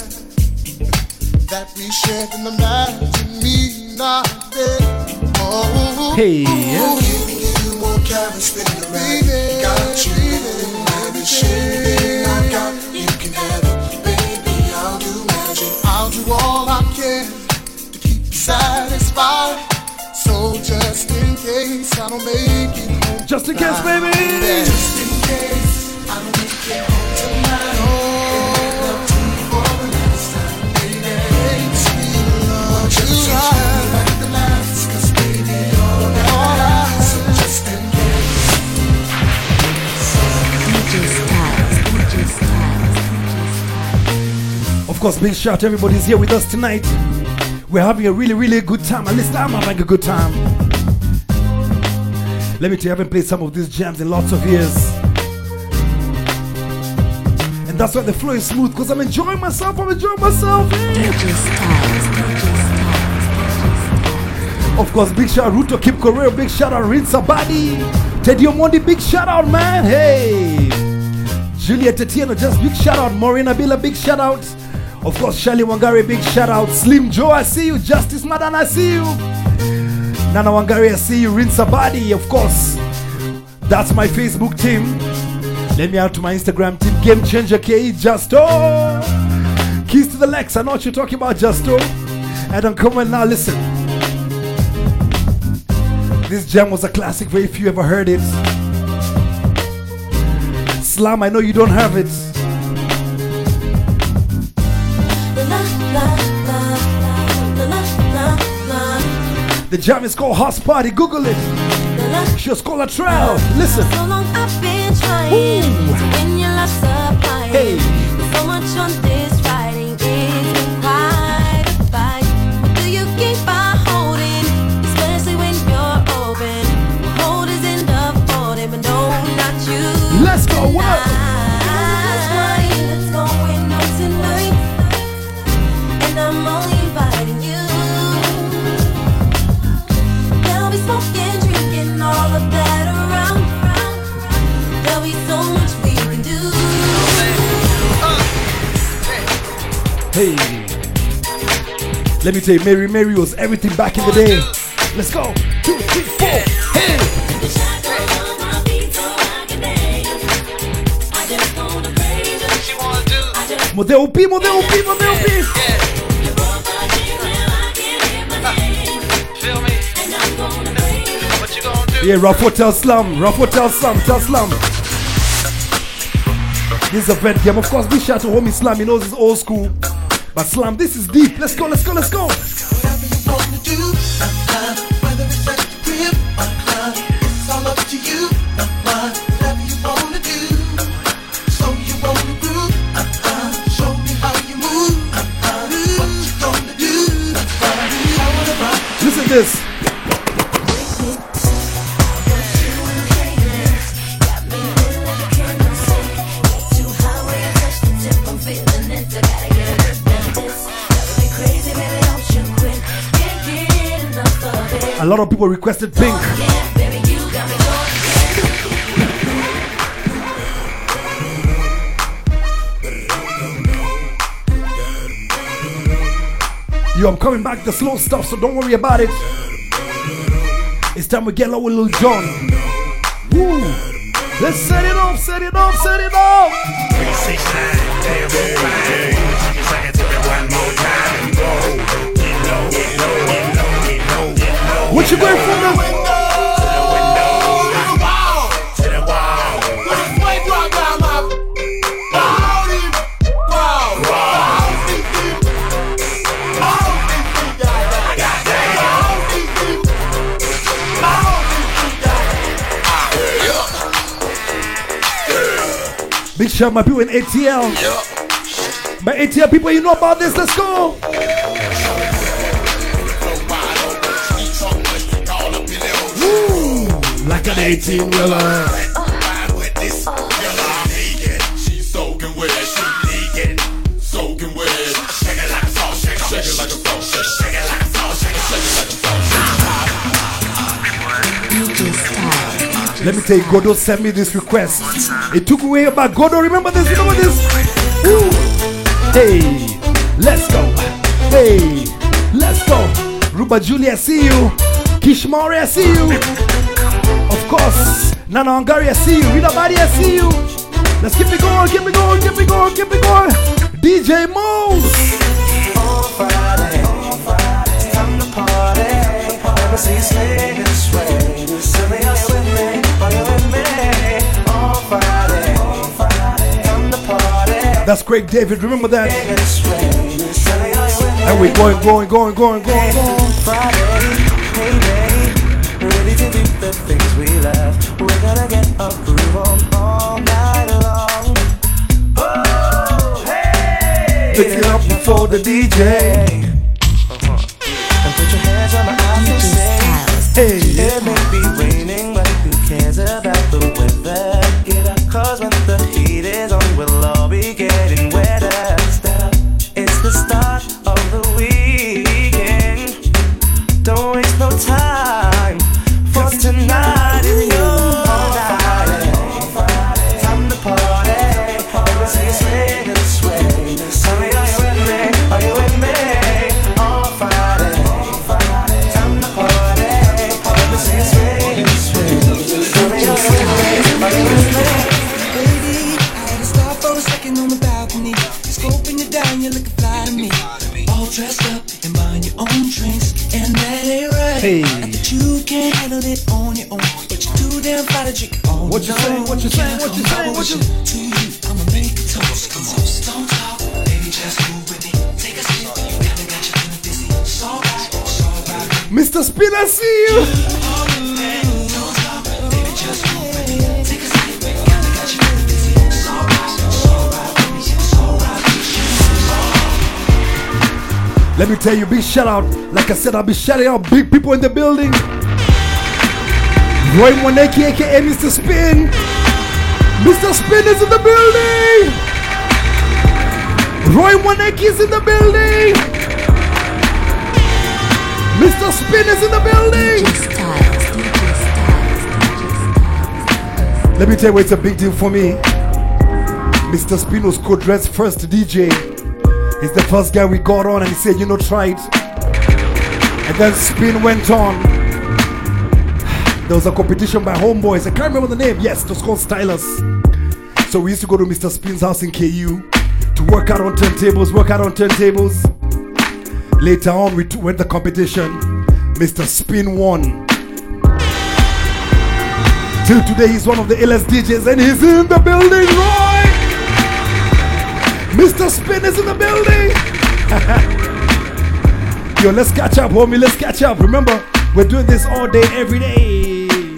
that we shared in the night, me not there. Oh, Hey. giving you more carrots than the baby. Got you, baby, shit. I got you can have it, baby. I'll do magic. I'll do all I can to keep you satisfied. So just in case I don't make it home, Just in case, baby. just in case I don't make it home tonight. Oh. Of course, big shout out, everybody's here with us tonight. We're having a really, really good time. At least I'm having a good time. Let me tell you, I haven't played some of these jams in lots of years. And that's why the flow is smooth, because I'm enjoying myself. Of course, big shout out Ruto Kip Correa, big shout out Rinsa Badi, Teddy Omondi, big shout out, man. Hey, Juliet Tetiano, just big shout out. Maureen Abila, big shout out. Of course, Shali Wangari, big shout out. Slim Joe, I see you. Justice Madan, I see you. Nana Wangari, I see you. Rinsa Badi, of course. That's my Facebook team. Let me out to my Instagram team, Game Changer KE, Justo. Keys to the Lex, I know what you're talking about, Justo. Adam, come on now, listen. This jam was a classic, very few ever heard it. Slam, I know you don't have it. The jam is called House Party, Google it. Just call a trail. Listen. So long I've been trying to win your love supply. Hey. So much on this writing, it's been quite a fight. What do you keep on holding? Especially when you're open. Hold is in the folding, but no, not you. Let's go, what up? That's why it's going on tonight. And I'm only inviting you. There'll be smoking, drinking, all of that around. There'll be so much we can do. Hey. Let me tell you, Mary was everything back in the day. Let's go. 2, 3, 4. Hey. Model P. Yeah, Raffo tell Slum. Tell Slum. This is a vet game. Of course, big shout out to homie Slum. He knows it's old school. But Slum, this is deep. Let's go. Whatever you want to do, whether it's at the crib or club, it's all up to you. Whatever you want to do, so you want to groove. Show me how you move. What you gonna do? Listen to this. A lot of people requested Pink. Yo, I'm coming back to slow stuff, so don't worry about it. It's time we get low with Lil Jon. Woo! Let's set it off, set it off, set it off! 369, what you going for now? Big shout out my people in ATL. My ATL people, you know about this. Let's go. Woo, like an 18-wheeler. She's soaking wet, she leaking, soaking wet. Shake it like a salt shaker, shake it like a salt shaker, shake it like a salt shaker, shake it like a salt shaker. Let me tell you, Godo sent me this request. It took away about Godo. Remember this? Remember this? Woo. Hey, let's go. Hey, let's go. Ruba Julie, I see you. Kishmari, I see you. Of course, Nana Hungary, I see you. Rita Badi, I see you. Let's keep it going, keep it going, keep it going, keep it going. DJ Moose. On Friday, time to party. Never see you stay this way. Tell me how you with me, are you with me? On Friday, time to party. That's Craig David, remember that? And we're going. Friday, ready to do the things we love. We're gonna get a groove on all night long. Oh, hey! Pick it up before the DJ. And put your hands on my eyes and say, hey, it may be raining, but who cares about the weather? Get up, cause when the heat is on, we'll all be getting wetter. It's the start of the weekend. Don't waste no time, for tonight is your night. Time to party, never see you swing this way. Tell me, are you with me? Are you with me? On Friday, time to party, never see you swing this way. Tell me, are you with me? Are you with me? Baby, I had to stop for a second on the balcony. Scoping you down, you're looking fly to me. All dressed up and buying your own drinks, and that ain't right. Hey. Not that you can't handle it on your own, but you too damn fly to drink on What you saying? What you saying? What you saying? What you? To you, I'ma make a toast. Come on, don't talk, baby, just move with me. Take a sip, you kinda got you feeling dizzy. It's alright, Mr. Spin, I see you. don't talk, baby, just move with me. Take a sip, you kinda got you feeling dizzy. It's alright, baby, it's alright. Let me tell you, big shout out. Like I said, I'll be shouting out big people in the building. Roy Moneki, aka Mr. Spin. Mr. Spin is in the building. Roy Moneki is in the building. Mr. Spin is in the building. Let me tell you, it's a big deal for me. Mr. Spin was Codred's first DJ. He's the first guy we got on, and he said, you know, try it. And then Spin went on. There was a competition by Homeboys. I can't remember the name. Yes, it was called Stylus. So we used to go to Mr. Spin's house in KU to work out on turntables. Later on, we went the competition. Mr. Spin won. Till today, he's one of the illest DJs, and he's in the building, Roy! Mr. Spin is in the building! Yo, let's catch up, homie, let's catch up. Remember, we're doing this all day, every day.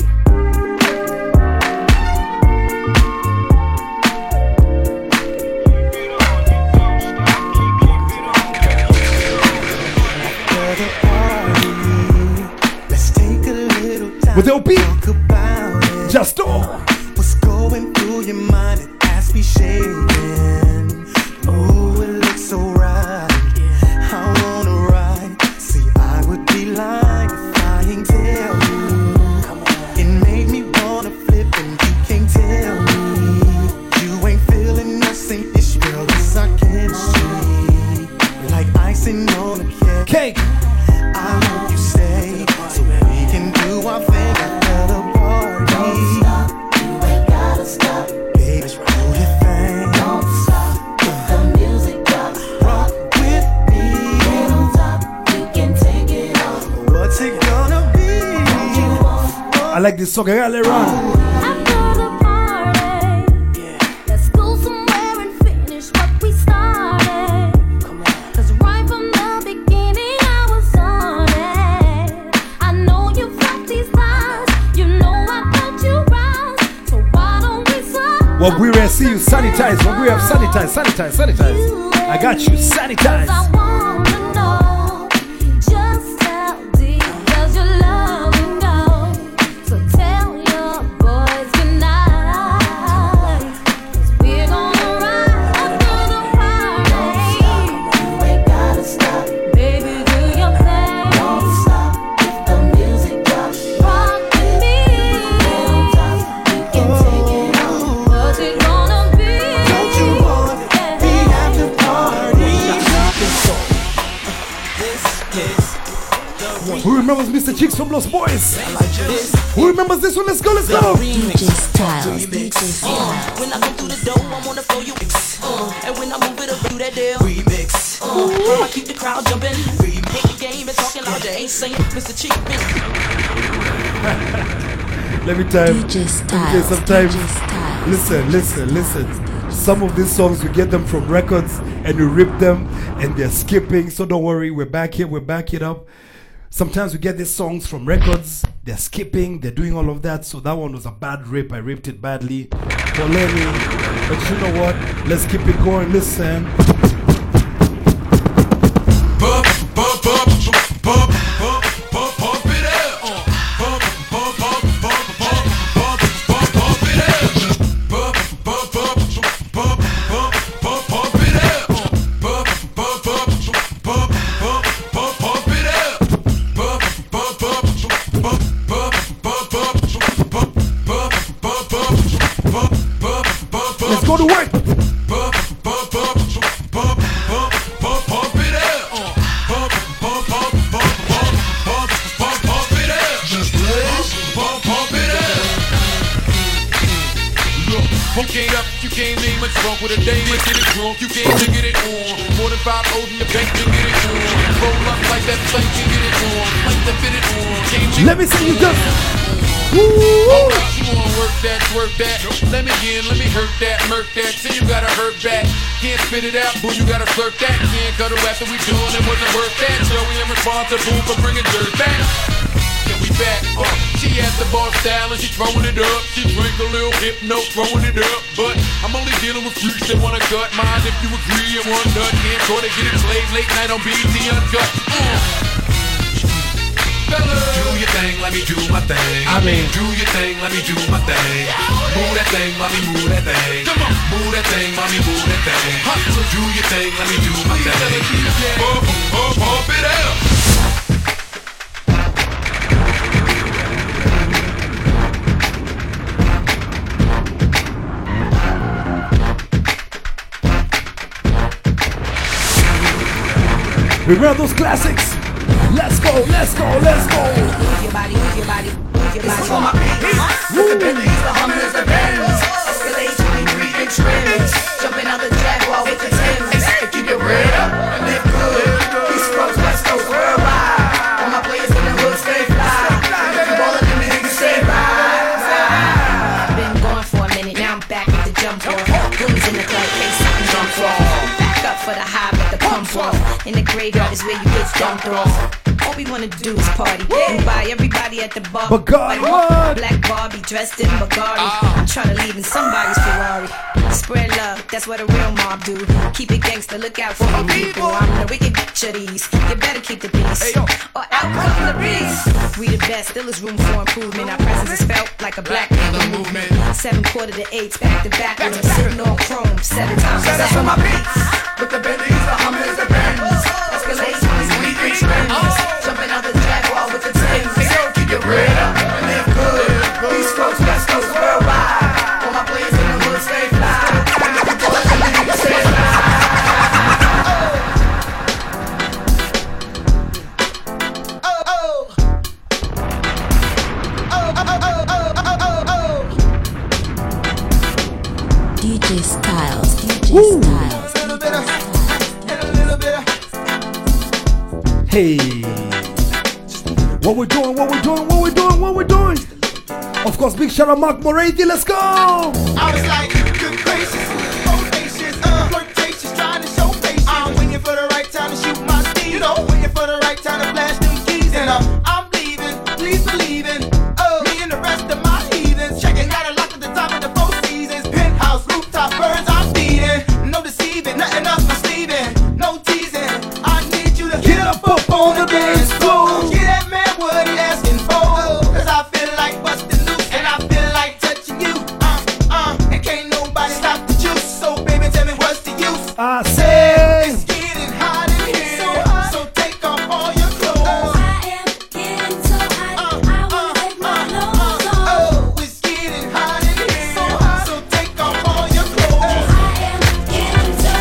Let's take a little time With LP, talk about it. just talk. What's going through your mind? It has me shaking. Oh, it looks so right. I wanna ride. See, I would be lying if I ain't tell you. It made me wanna flip and you can't tell me. You ain't feeling the same ish, girl. It's our chemistry. Like icing on a cake. cake. I hope you stay so that we can do our thing after the party. Don't stop, you ain't gotta stop. Baby, do your thing. Don't stop, the music drops. Rock with me. Get on top, you can take it off. What's it gonna be? I like this song. I gotta let it run. What we will see you sanitize. What we have sanitize. I got you sanitize. Who remembers Mr. Chicks from Los Boys? Who remembers this one? Let's go, let's go. DJ Styles. When I come through the door, I'm on the floor, you and when I move it up, do that deal. Remix. I keep the crowd jumping. Remix. The game and talking loud, you ain't saying Mr. Chick. Let me tell you. Sometimes, listen. Some of these songs, we get them from records and we rip them and they're skipping. So don't worry, we're back here, we're back it up. Sometimes we get these songs from records, they're skipping, they're doing all of that. So that one was a bad rip, I ripped it badly for Lenny. But you know what? Let's keep it going, listen. Let's go to work. Funk ain't up, you can't name it. Drunk with a dame, let's get it drunk. You can't get it on. More than 5 O's in the bank, you get it on. Roll up like that plank, you get it on. Like to fit it on. Let me see you just. Hold up, you wanna work that, twerk that. Let me in, let me hurt that, murk that. Say you gotta hurt back. Can't spit it out, boo, you gotta flirt that. Can't cuddle after we doing it, wasn't worth that. So we am responsible for bringing dirt back. Yeah, we back. She has the bar style and she throwing it up. She drink a little hypno, throwing it up. But I'm only dealing with freaks that wanna cut mine. If you agree and one nut, can't try to get it played late night on BT Uncut. Do your thing, let me do my thing. I mean, do your thing, let me do my thing. Move that thing, mommy, move that thing. Come on, move that thing, mommy, move that thing. Do your thing, let me do my thing. Pump it up. Remember those classics? Let's go, let's go, let's go. Move your body, move your body, move your body. This is for my peeps. With the Bentleys, the Hummers, the Benz. Escalade 23 inch rims. Jumping out the Jaguar with the Timbs. To keep your bread up and live good. East Coast, West Coast, worldwide. All my players in the hood stay fly. If you ballin' in the niggas stay right. Been going for a minute, now I'm back with the jump off. Goons in the club, case something jump off. Back up for the high, but the pump off. In the graveyard is where you get dumped off. All we wanna do is party and buy everybody at the bar. Bugatti. Like Black Barbie dressed in Bugatti. I'm trying to leave in somebody's Ferrari. Spread love, that's what a real mob do. Keep it gangster, look out for my people. I'm the wicked bitch of these. You better keep the peace, or out come the beast. We the best, still is room for improvement. Our presence is felt like a black people movement. 7 quarter to 8, back to back. When I'm sitting on chrome 7 times. That's for my beats. With the Bentleys, the Hummers, the Benz. Escalade 23 inch rims. Jumping out the Jaguar with the Timbs. Keep your bread up and live good. East Coast, West Coast, worldwide. All my players in the hood stay fly. And if you ball in the niggas stay fly. Hey, what we're doing, what we're doing, what we're doing, what we're doing. Of course, big shout out Mark Morady, let's go. I was like, good gracious, bodacious, flirtatious, trying to show patience. I'm waiting for the right time to shoot my steam. You know, waiting for the right time to flash them keys. And I'm leaving, please believe in. Me and the rest of my heathens. Checking out a lock at the top of the Four Seasons. Penthouse, rooftop, birds I'm feeding. No deceiving, nothing up my sleeving. No teasing, I need you to get up on the dance floor. Get that man what he asking for. Cause I feel like busting loose and I feel like touching you. And can't nobody stop the juice. So baby, tell me what's the use? I say it's getting hot in here. So hot, so take off all your clothes. I am getting so hot. I wanna take my clothes off. Oh, it's getting hot in here. So hot, so take off all your clothes. I am getting so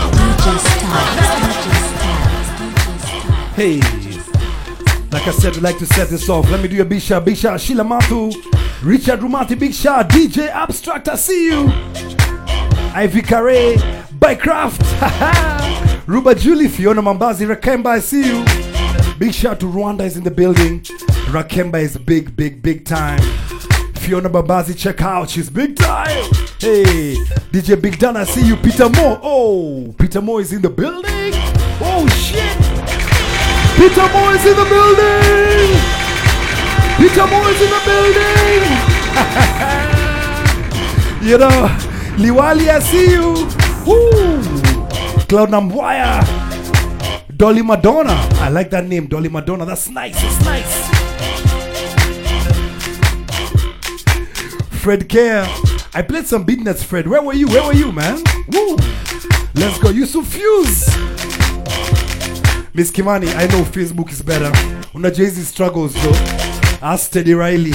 hot. Hey, like I said, we like to set this off. Let me do a big shout, Sheila Matu, Richard Rumati, big shout, DJ Abstract, I see you. Ivy Carre, Bycraft, Ruba Julie, Fiona Mambazi, Rakemba, I see you. Big shout to Rwanda is in the building. Rakemba is big, big, big time. Fiona Mambazi, check out, she's big time. Hey, DJ Big Dan, I see you. Peter Moore, oh, Peter Moore is in the building. Oh shit. Peter Moore is in the building! Peter Moore is in the building! You know, Liwali, I see you! Woo! Cloud Nambwaya! Dolly Madonna! I like that name, Dolly Madonna. That's nice, it's nice. Fred Care. I played some beatnuts, Fred. Where were you? Where were you, man? Woo! Let's go. Yusuf Fuse! Miss Kimani, I know Facebook is better. Una Jay-Z struggles though. Ask Teddy Riley.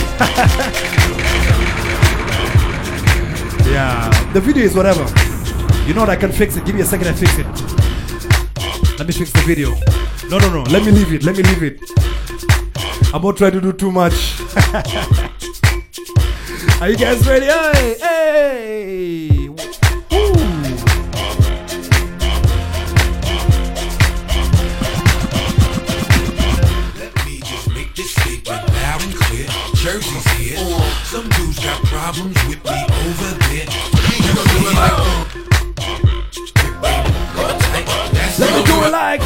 Yeah, the video is whatever. You know what, I can fix it. Give me a second, I fix it. Let me fix the video. No. Let me leave it. Let me leave it. I'm not trying to do too much. Are you guys ready? Hey, hey. Ooh. Jersey's here. Some dudes got problems with me over there. Let me do it like.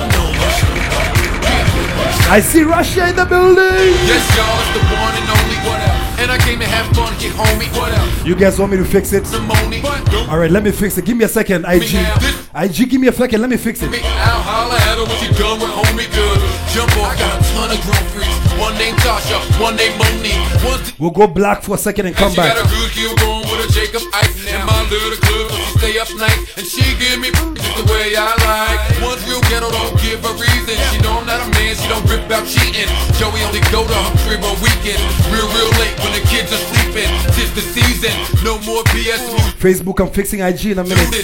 I see Russia in the building. Yes, y'all, it's the one and only. What up? And I came to have fun, get homie. What up? You guys want me to fix it? All right, let me fix it. Give me a second, IG. IG, give me a second. Let me fix it. I'll holler at her when she done with homie good. Jump off, got a ton of grown freaks. One named Tasha, one named Monique. We'll go black for a second and come she back. Got a good kill going with a Jacob Ike in my little club, so she stay up night and she give me just the way I like. One's real ghetto, don't give a reason. She know I'm not a man, she don't rip out cheating. Joey only go to her crib on weekends, real late when the kids are sleeping. Tis the season, no more BS. Facebook, I'm fixing IG in a minute.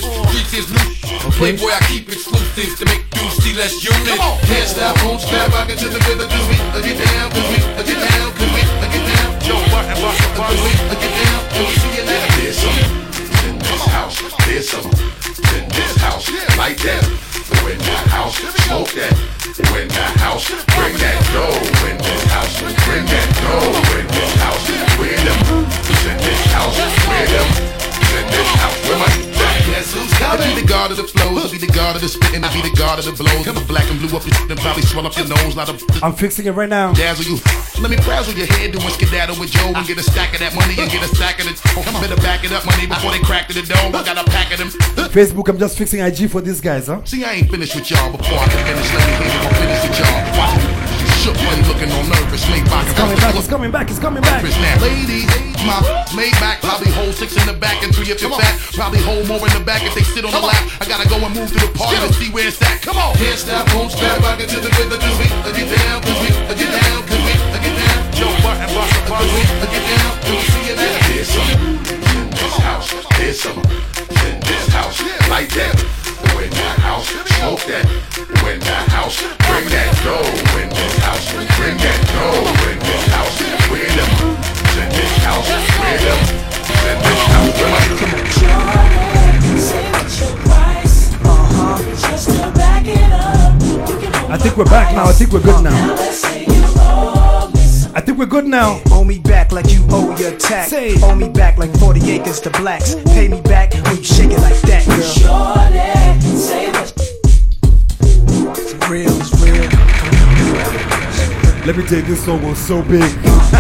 Okay. Playboy, I keep exclusives to make dudes see less unit. Can't stop, won't stop, I can just get the cause we get down, cause we get down, cause we get down. Yo, button, cause we get down, and we see you now. There's something in this house, there's something in this house, like that. When that house, smoke that. When that house, bring that dough. In this house, bring that dough. In this house, where them? In this house, where them? In this house, where my? Guess who's coming? I be the god of the flows, I be the god of the spitting, I be the god of the blows. I'm black and blue up your and probably swell up your nose. Lot of I'm fixing it right now. Dazzle you. Let me frazzle your head, doing skedaddle with Joe and get a stack of that money and get a stack of it. Better back it up, money before they crack to the dome. I got a pack of them. Facebook, I'm just fixing IG for these guys, huh? See, I ain't finished with y'all before I can finish. Let me hear if I'm finished with y'all. Watch me. Shook money looking all nervous. Made back. It's coming back, it's coming back, it's coming back. Now, ladies, my made back. Probably hold 6 in the back and 3 if you're fat. Probably hold more in the back if they sit on the lap. I gotta go and move to the party to see where it's at. Come on. Can't stop, won't stop, I get to the rhythm, cause we get down, cause we get down, cause we get down. Yo, button, cause we get down, and we see you now. There's something in this house, there's something in this house, like that. When that house, smoke that. When that house, bring that dough. In this house, bring that dough. In this house, where them? In this house, where them? In this house, where my? Say what's your price? Just to back it up. You can I think we're back now. I think we're good now. I think we're good now. Owe me back like you owe your tax. Owe me back like 40 acres to blacks. Pay me back when you shake it like that, girl. Shorty, say what it's real, it's real. Let me tell you, this song was so big.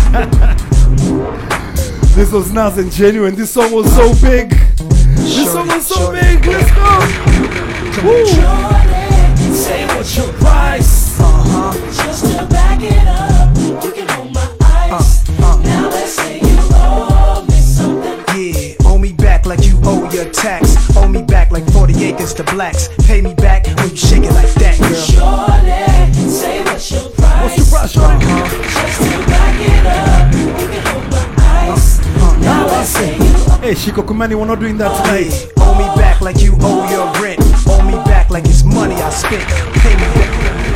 This was Nas and Genuine. This song was so big. This song was so big. Let's go. Woo. Shorty, say what's your price? Just to back it up, you can hold my ice. Now let's say you owe me something. Yeah, owe me back like you owe your tax. Owe me back like 40 acres to blacks. Pay me back when you shake it like that, girl. Shorty, say what's your price? What's your price, Shorty? Just to back it up, you can hold my ice. Now let's say you Hey, Shiko Kumani, we're not doing that tonight. Owe me back like you owe your rent. Owe me back like it's money I spent. Pay me back.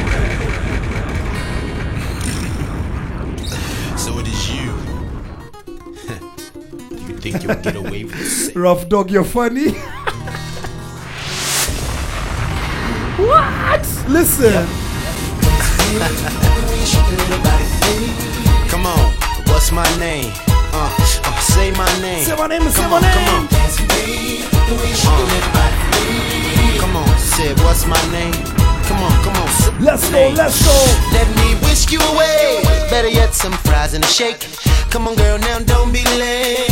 So it is you. You think you'll get away with this? Rough Dog, you're funny. What? Listen. Come on, what's my name? Say my name. Say my name, say Come my on, name. come on. Come on, say what's my name? Come on, come on. Let's go, let's go. Let me whisk you away. Better yet, some fries and a shake. Come on, girl, now don't be late.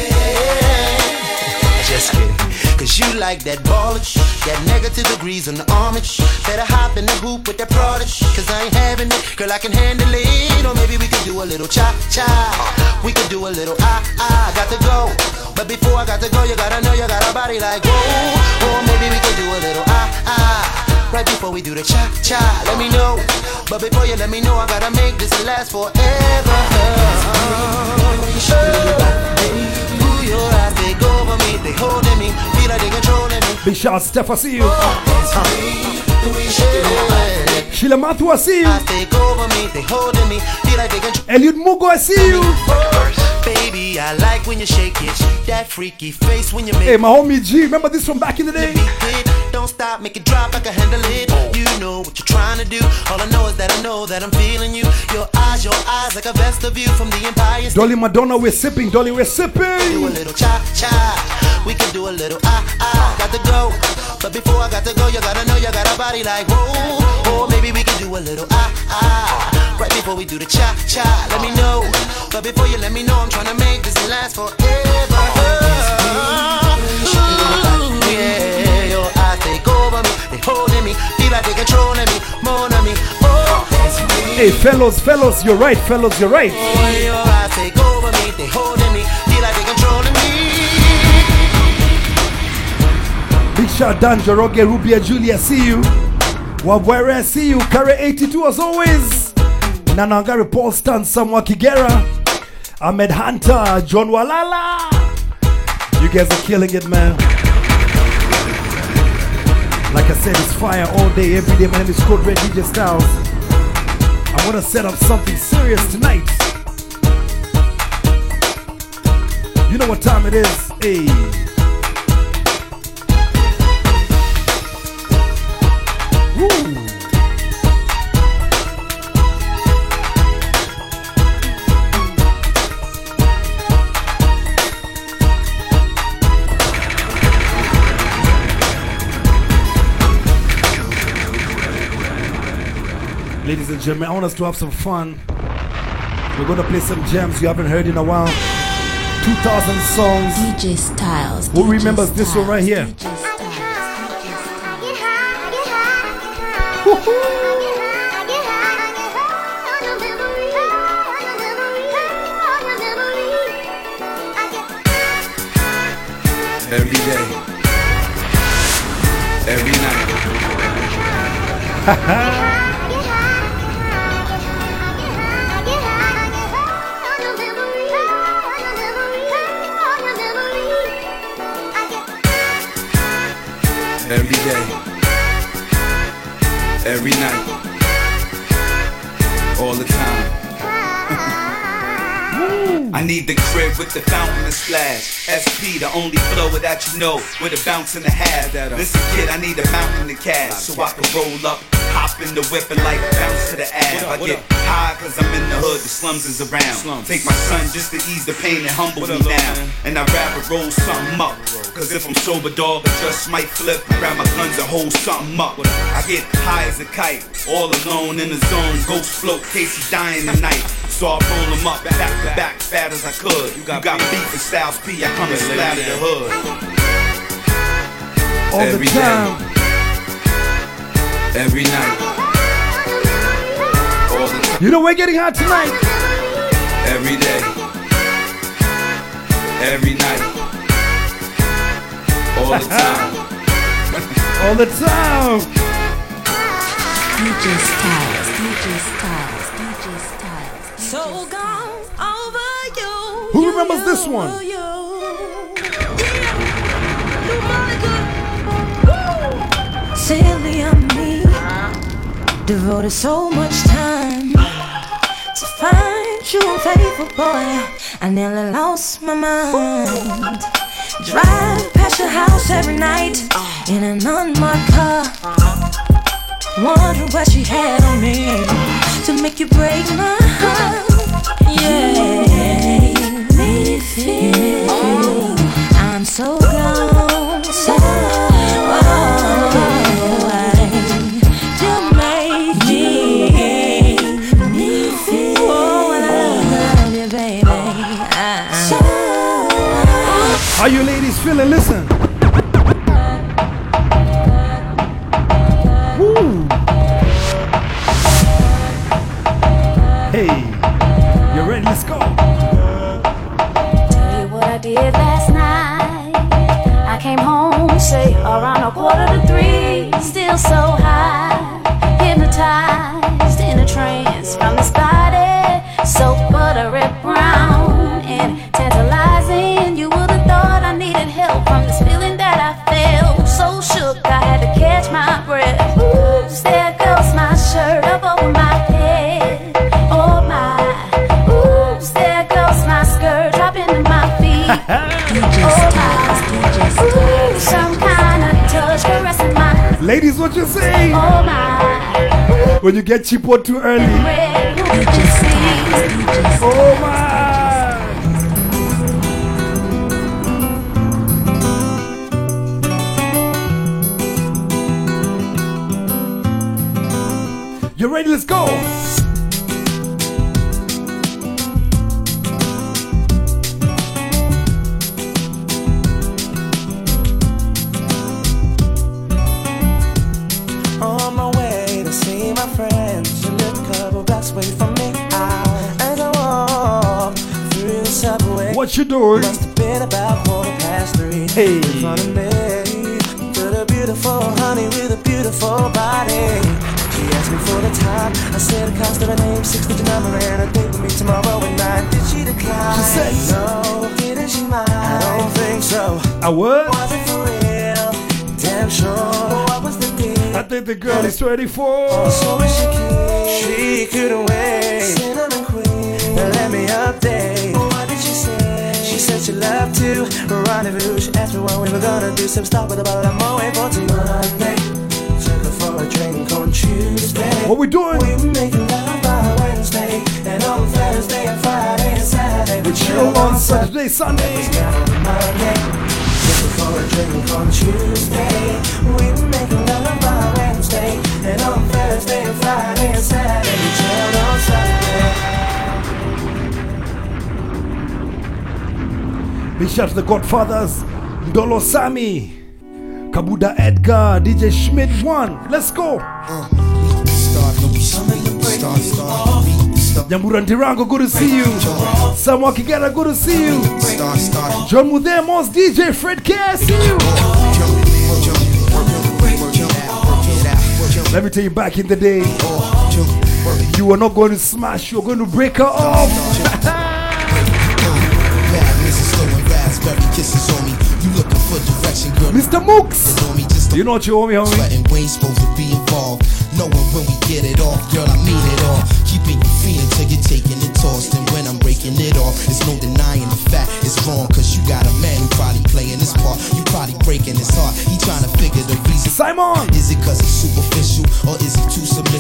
Just kidding. Cause you like that ballage, that negative degrees on the armage. Better hop in the hoop with that product. Cause I ain't having it, girl, I can handle it. Or maybe we could do a little cha-cha. We could do a little got to go. But before I got to go, you gotta know you got a body like whoa. Or maybe we could do a little right before we do the cha-cha. Let me know. But before you let me know, I gotta make this last forever. Ooh, your eyes, they go over me, they holding me, feel like they controlling me. Big shout, Steph, I see you. Sheila Mathu, I see you. They go over me, they holding me, feel like they controlling me. Eliud Mugo, I see you. Baby, I like when you shake it, that freaky face when you make Hey, my homie G, remember this from back in the day? Don't stop, make it drop, I can handle it. You know what you're trying to do. All I know is that I know that I'm feeling you. Your eyes like a vest of you from the Empire State. Dolly Madonna, we're sipping. Dolly, we're sipping. Do a little cha-cha. We can do a little got to go. But before I got to go, you gotta know you got a body like whoa. Or maybe we can do a little right before we do the cha-cha. Let me know. But before you let me know, I'm trying to make this last forever. Yeah, your eyes take over me, they holding me, feel like they controlling me, more than me. Oh, hey, fellows, you're right, fellows, you're right. Oh, your eyes take over me, they holding me, feel like they controlling me. Big shout Dan Joroge, Rubia, Julia, see you. Wabwere, see you. Kare 82 as always. Nanangari, Paul Stan, Samwa Kigera, Ahmed Hunter, John Walala. You guys are killing it, man. Like I said, it's fire all day, every day. My name is Code Red DJ Styles. I want to set up something serious tonight. You know what time it is? Hey. Woo. Ladies and gentlemen, I want us to have some fun. We're gonna play some jams you haven't heard in a while. 2000 songs. DJ Styles. Who remembers this one right here? Every day, every night. Every day, every night, all the time. I need the crib with the fountain and splash. SP, the only flow that you know, with a bounce and a half. Listen, kid, I need a mountain to cash, so I can roll up, hop spin the whip and like bounce to the ab. I get high cause I'm in the hood, the slums is around. Take my son just to ease the pain and humble me now. And I'd rather roll something up, cause if I'm sober, dog, I just might flip, grab my guns and hold something up. I get high as a kite, all alone in the zone, ghost float, Casey dying tonight. So I roll them up, back to back, fat as I could. You got beef and Styles P, I come and splatter the hood. All every the time. Day, every night. All the time. You know we're getting hot tonight. Every day. Every night. All the time. All the time. DJ Styles, DJ Styles, DJ Styles. So gone over you. Who remembers this one? Silly on me, devoted so much time to find you a faithful boy. I nearly lost my mind. Drive past your house every night in an unmarked car. Wonder what she had on me to make you break my heart. Yeah, made it feel I'm so gone, so you make me feel. Oh, I love you, baby. How you ladies feeling? Listen. Woo. Hey, you ready? Let's go. Tell you what I did last night. I came home, say around 2:45, still so high, hypnotized in a trance from this body, so buttery brown and tantalizing. You would have thought I needed help from this feeling that I felt. So shook, I had to catch my breath. Oops, there goes my shirt up over my head. Oh my, oops, there goes my skirt dropping to my feet. Oh my, ooh, some kind of touch caressing my. Ladies, what you say? Oh my, when you get cheap or too early. Oh my. You ready? Let's go. On my way to see my friends, she lived a couple blocks away from me. As I walk through the subway, what you doing? Must have been about 3:15. Hey. In front of me, stood a beautiful honey with a beautiful body. She asked me for the time. I said the cost of her name, 6-digit number, and a date with me tomorrow at 9. Did she decline? She said no. Didn't she mind? I don't think so. I would. Was it for real? Damn sure. What was the deal? I think the girl is 24. So was she couldn't wait. Cinnamon queen, let me update. What did she say? She said she loved to rendezvous. She asked me what we were gonna do. Some stop with about I'm away for Monday. Took her for a drink on Tuesday. What we doing? We were making love by Wednesday, and on Thursday and Friday and Saturday we chill on Saturday, Sunday. Monday. Took her for a drink on Tuesday. We were making love by Wednesday, and on Thursday and Friday and Saturday we chilled on Sunday. Big shout to the Godfathers, Dolo Sami, Kabuda Edgar, DJ Schmidt 1. Let's go. Nyambura Ndirango, good to see you. Samuel Kigera, good to see you. John Mudemos, DJ Fred K, I see you. Let me tell you, back in the day, you were not going to smash, you were going to break her off. Mr. Mooks, you know what you owe me, homie. Sweating, we ain't supposed to be involved. Knowing when we get it off, girl, I mean it all. Keeping you feeling till you're taking it tossed. And when I'm breaking it off, it's no denying the fact it's wrong. Cause you got a man who probably playing his part. You probably breaking his heart. He trying to figure the reason. Simon! Is it cause it's superficial or is it too submissive?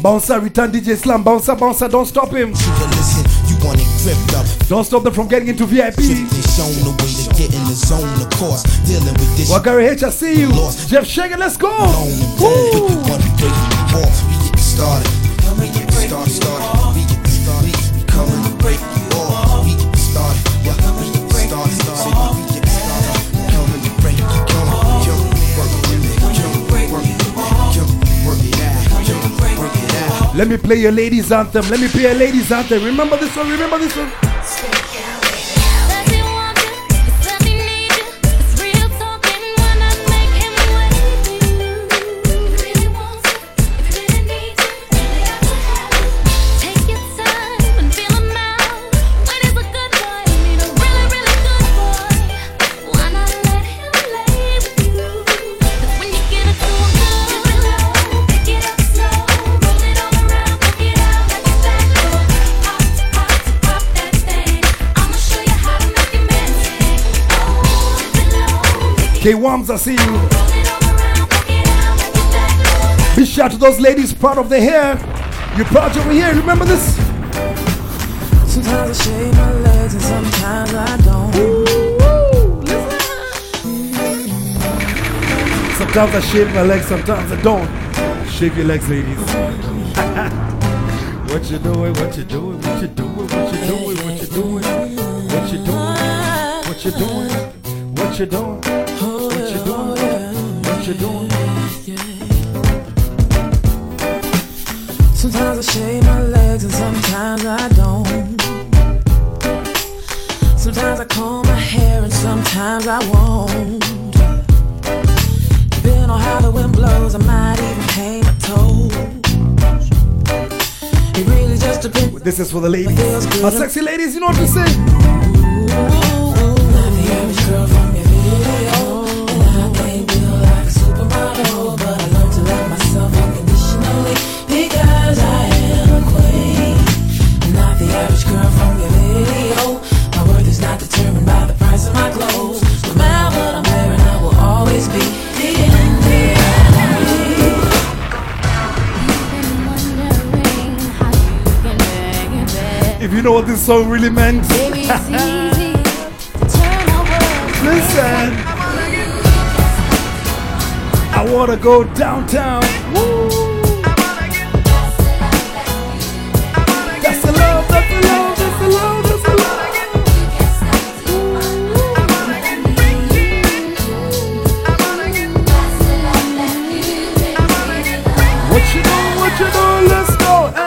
Bouncer, return DJ Slam. Bouncer, bouncer, don't stop him. Listen, you want it gripped up. Don't stop them from getting into VIP. They shown the way to get in the zone, of course. Dealing with this. Wagari H, I see you. Jeff Shagan, let's go. Woo. We get started. We get started. We get started. We coming to break you off. We get started. Yeah, we get started. We get started. Coming to break you off. Let me play your ladies anthem. Let me play your ladies anthem. Remember this one? Remember this one? K-Wams, I see you. Big shout to those ladies proud of their hair. You're proud over here. Remember this? Sometimes I shave my legs and sometimes I don't. Sometimes I shave my legs, sometimes I don't. Shave your legs, ladies. What you doing? What you doing? What you doing? What you doing? What you doing? What you doing? What you doing? What you doing? What you doing? Sometimes I shave my legs and sometimes I don't. Sometimes I comb my hair and sometimes I won't. Depending on how the wind blows, I might even paint my toes. It really just depends. This is for the ladies. My sexy ladies, you know what to say. Not the average girl from your video. But I learned to love myself unconditionally because I am a queen. I'm not the average girl from your video. My worth is not determined by the price of my clothes. No matter what I'm wearing, I will always be the envy. If you know what this song really meant, listen. I wanna go downtown. Woo. That's the love, that's the love, that's the love, that's the love. What you doing? What you doing? Let's go. Hey.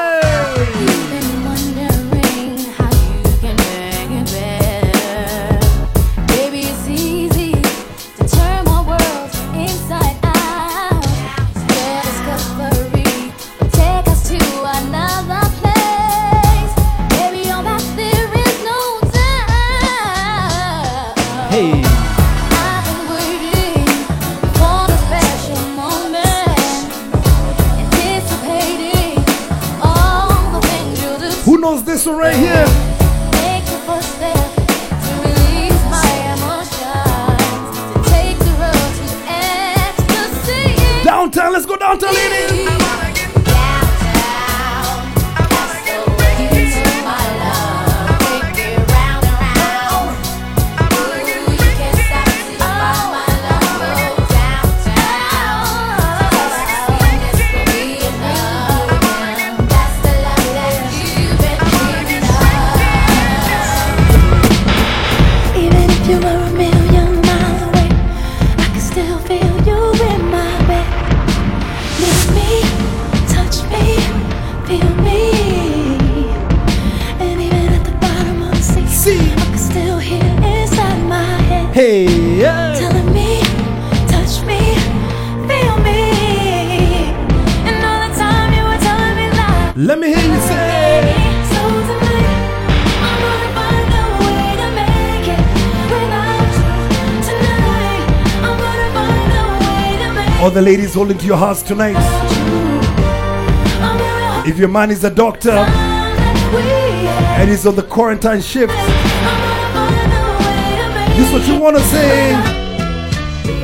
Who knows this one right here? Downtown, let's go downtown, ladies. Hey, yeah. Telling me, touch me, feel me. And all the time you were telling me that. Let me hear you say. So tonight, I'm gonna find a way to make it without you. Tonight, I'm gonna find a way to make All the ladies holding to your hearts tonight. If your man is a doctor and he's on the quarantine shift, this is what you want to say.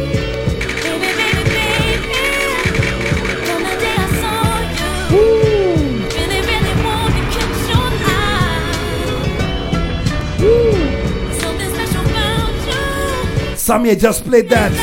Woo. Samia just played that.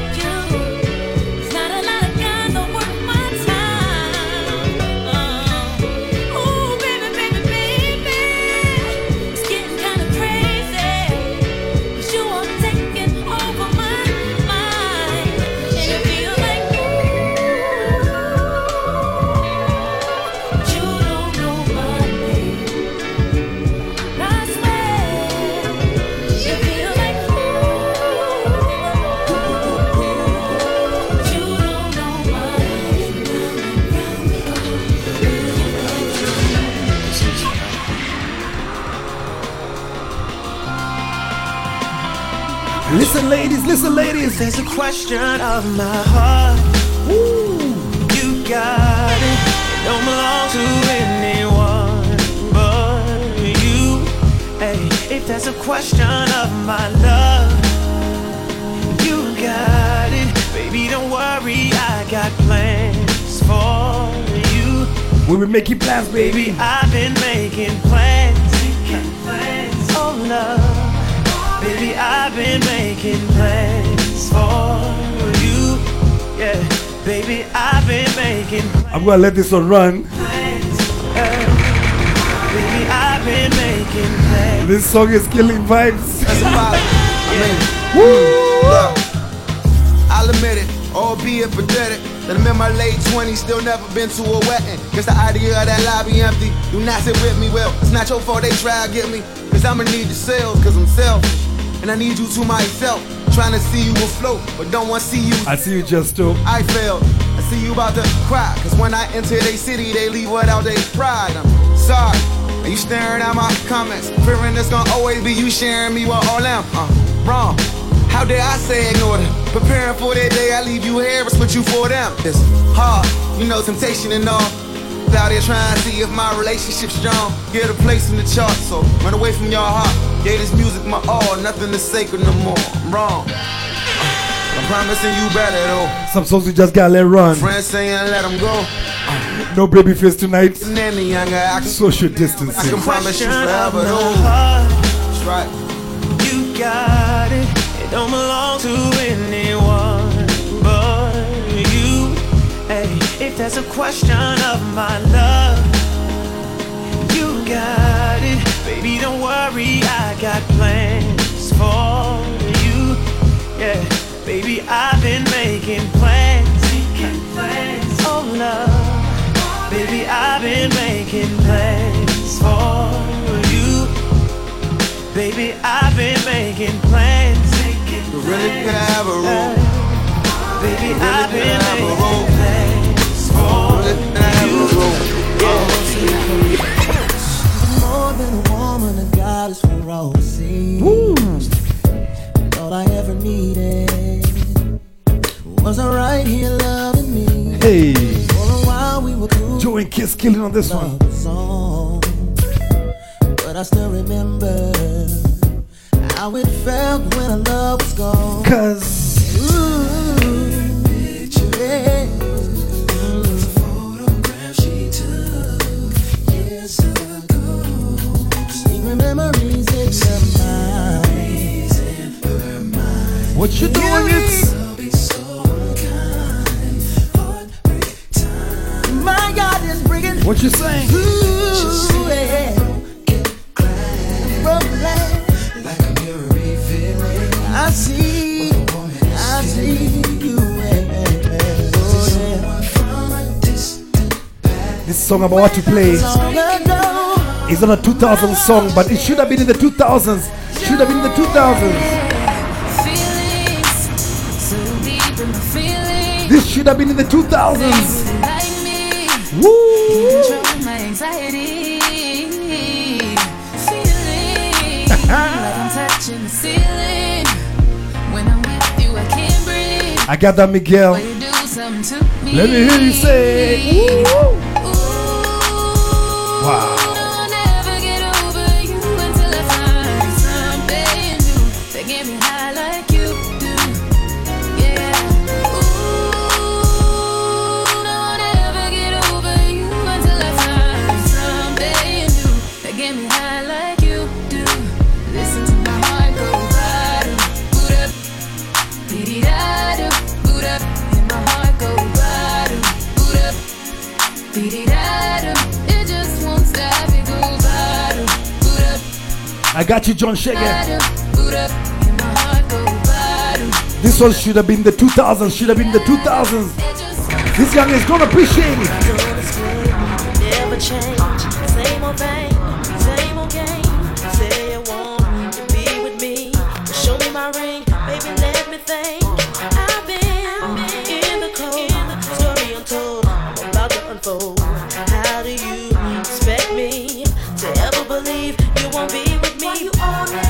Listen, ladies, listen, ladies. There's a question of my heart. You got it. It don't belong to anyone but you. Hey, if there's a question of my love, you got it. Baby, don't worry, I got plans for you. We'll be making plans, baby. I've been making plans. Oh, love. Baby, I've been making plans for you. Yeah, baby, I've been making I'm gonna let this one run. plans. Baby, I've been making plans. This song is killing vibes. That's about it. I mean, look, I'll admit it, albeit pathetic, that I'm in my late 20s, still never been to a wedding. Guess the idea of that lobby empty. Do not sit with me, well, it's not your fault they try to get me. Cause I'ma need the sales, cause I'm selfish. And I need you to myself, trying to see you afloat, but don't want to see you. I see you just too. I failed. I see you about to cry, cause when I enter they city, they leave without their pride. I'm sorry. Are you staring at my comments? Fearing it's gonna always be you sharing me with all them. Wrong. How dare I say ignore them? Preparing for that day, I leave you here, but split you for them. It's hard, you know, temptation and all. Out there trying to see if my relationship's strong. Get a place in the chart, so run away from your heart. Yeah, this music my all, nothing is sacred no more. I'm wrong. I'm promising you better though. Some songs we just gotta let run. Friends saying let them go. No baby face tonight. Nanny younger, I can, social distancing. I can promise you forever though. That's right. You got it. It don't belong to anyone but you. Hey, if there's a question of my love, you got it. Baby, don't worry, I got plans for you. Yeah, baby, I've been making plans. Oh, love. Baby, I've been making plans for you. Baby, I've been making plans. We really could have a room. Baby, I've been making plans for you. More than a woman, a goddess for all seas. All I ever needed was her right here loving me. Hey, for a while we were cool. Joe and Kiss killing on this one. Song, but I still remember how it felt when our love was gone. Cause yeah. Photograph she took years ago. Secret memories in her mind. What you doing? It's my God is bringing. What you saying? Ooh, yeah. Like a mirror revealing. I see you. This song I'm about to play is not a 2000 song, but it should have been in the 2000s. Should have been in the 2000s. This should have been in the 2000s. Woo! My anxiety, feeling like I'm touching the ceiling. When I'm with you, I can't breathe. I got that, Miguel. When you do something to me, Let me hear you say, woo! Wow. I'll never get over you until I find something new that get me high like you do. Yeah. I'll never get over you until I find something new that get me high like you do. Listen to my heart go bottom, boot up. I got you, John Shaggy. This one should have been the 2000s. Should have been the 2000s. This young is gonna appreciate it. Never change, same old thing, same old game. Say you want to be with me, show me my ring, baby, let me think. I've been in the cold, story untold, I'm about to unfold. How do you expect me to ever believe you won't be with me? You all in my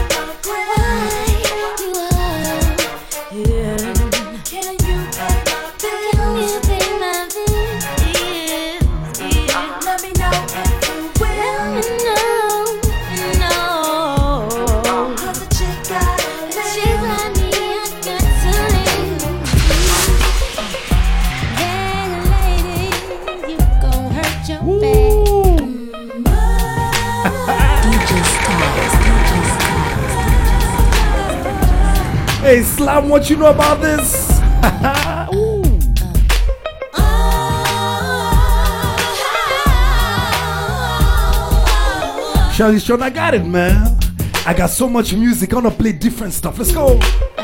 yeah. Can you pay my bill? Can you pay my bill? Let me know if you will. No. 'Cause the chick got me, I got to leave. Yeah, lady, you gon' hurt your back. Hey, Slam, what you know about this? Ooh. Shelly Sean, I got it, man. I got so much music. I'm gonna play different stuff. Let's go.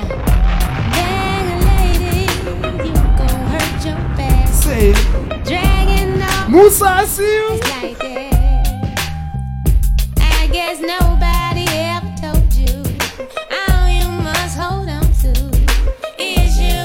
Say, Musa, I see you. I guess nobody ever told you all you must hold on to is you.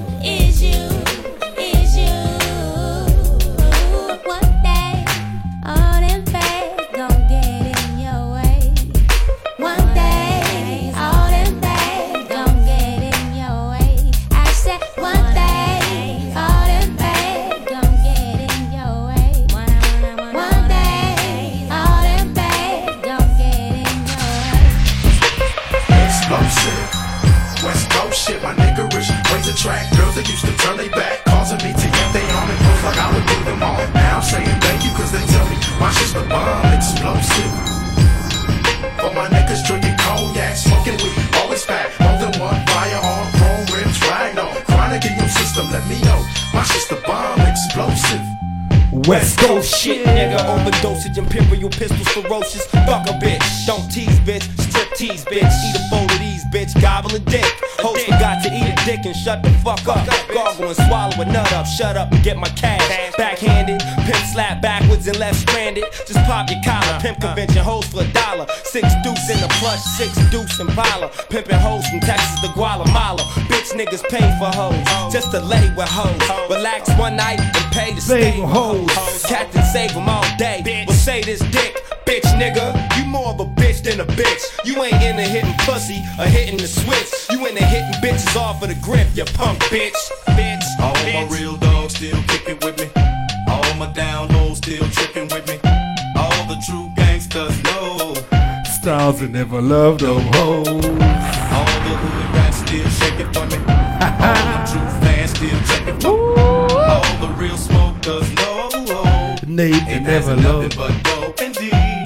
One day, all them things gon' get in your way. One day, all them things gon' get in your way. I said one day, all them things gon' get in your way. One day, all them things gon' get in your way. Explosive. West Coast shit, my nigga rich. Ways attract girls that used to turn they back, causing me to get they on and post like I would do them all. Now I'm saying thank you cause they tell me my shit's the bomb. Explosive. For my niggas drinking cognac, smoking weed, always fat. More than one firearm, chrome rims, rag on. Chronic in your system, let me know. My shit's the bomb. Explosive. West Coast shit, nigga. Overdosage, imperial pistols, ferocious. Fuck a bitch. Don't tease, bitch. Strip tease, bitch. Eat a bowl of these, bitch. Gobble a dick. Host forgot to eat a dick and shut the fuck up. Gargle and swallow a nut up. Shut up and get my cash. Backhanded, pimp slap backwards and left stranded. Just pop your collar. Pimp convention hoes for $1. 6 deuce in the plush, 6 deuce in Impala. Pimpin' hoes from Texas to Guatemala. Bitch niggas pay for hoes, just to lay with hoes. Relax one night and pay to stay with hoes. Captain save them all day. Well say this dick, bitch nigga. You more of a bitch than a bitch. You ain't into hitting pussy or hitting the switch. You into hitting bitches off of the grip, you punk bitch. All my real dogs still kicking with me. All my down hoes still tripping with me. All the true gangsters know. Styles that never loved them hoes. All the hood rats still shaking for me. All the true fans still checking for me. All the real smokers know. Nate, they never loved. But dope indeed.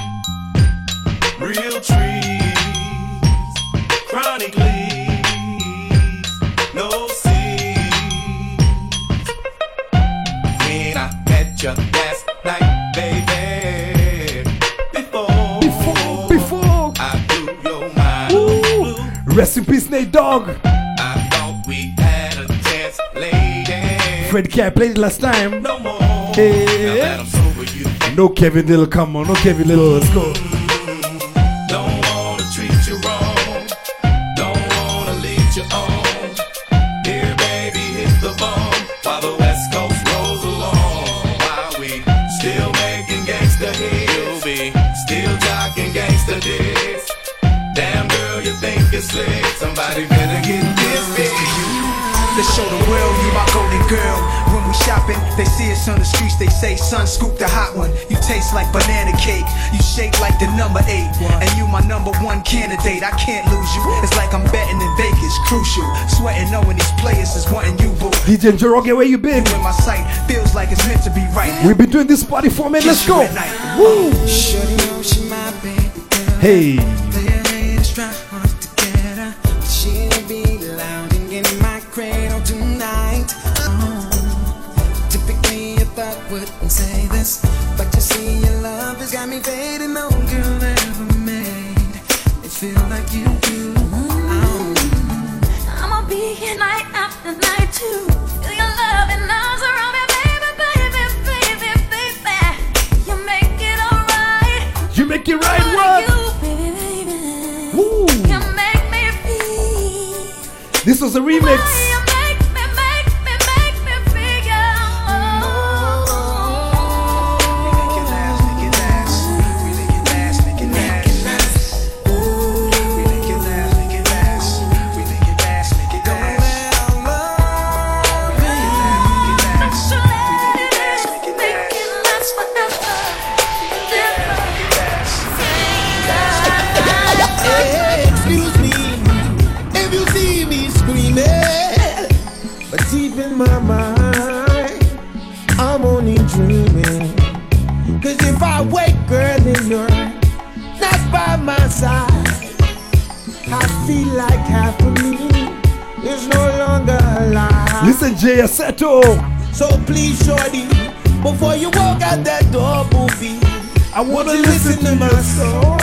Real trees, chronic leaves, no seeds. When I met you last night, baby, before I blew your mind. Rest in peace, Nate Dogg. I thought we had a chance, lady. Fred Cat played it last time. No more. Hey. No Kevin Little, come on, no Kevin Little, let's go. Don't wanna treat you wrong, don't wanna lead you on. Here, baby, hit the bomb while the West Coast rolls along. While we still making gangsta hits, you'll be still jocking gangsta dicks. Damn girl, you think it's slick? Somebody better get this big. Let's show the world you my golden girl. When we shopping, they see us on the streets, they say, son, scoop the hot one. You taste like banana cake, you shake like the number 8. And you my number 1 candidate, I can't lose you. It's like I'm betting in Vegas, crucial. Sweating knowing these players is wanting you, boo. DJ Njoroge, where you been? In my sight, feels like it's meant to be right. We've been doing this party for me, let's go. Woo! Hey. She'll be lounging in my cradle tonight. Typically a thought wouldn't say this, but you see your love has got me fading, no girl ever made to feel your loving arms around me, baby, baby, baby, baby. You make it alright. You make it right, what? You, baby, baby. Woo. You make me feel. This was a remix. You make me feel. Excuse me if you see me screaming, but deep in my mind, I'm only dreaming. Cause if I wake, girl, and you're not by my side, I feel like half of me is no longer alive. Listen, Jay Aseto. So please, shorty, before you walk out that door, booby, I wanna you listen to my song.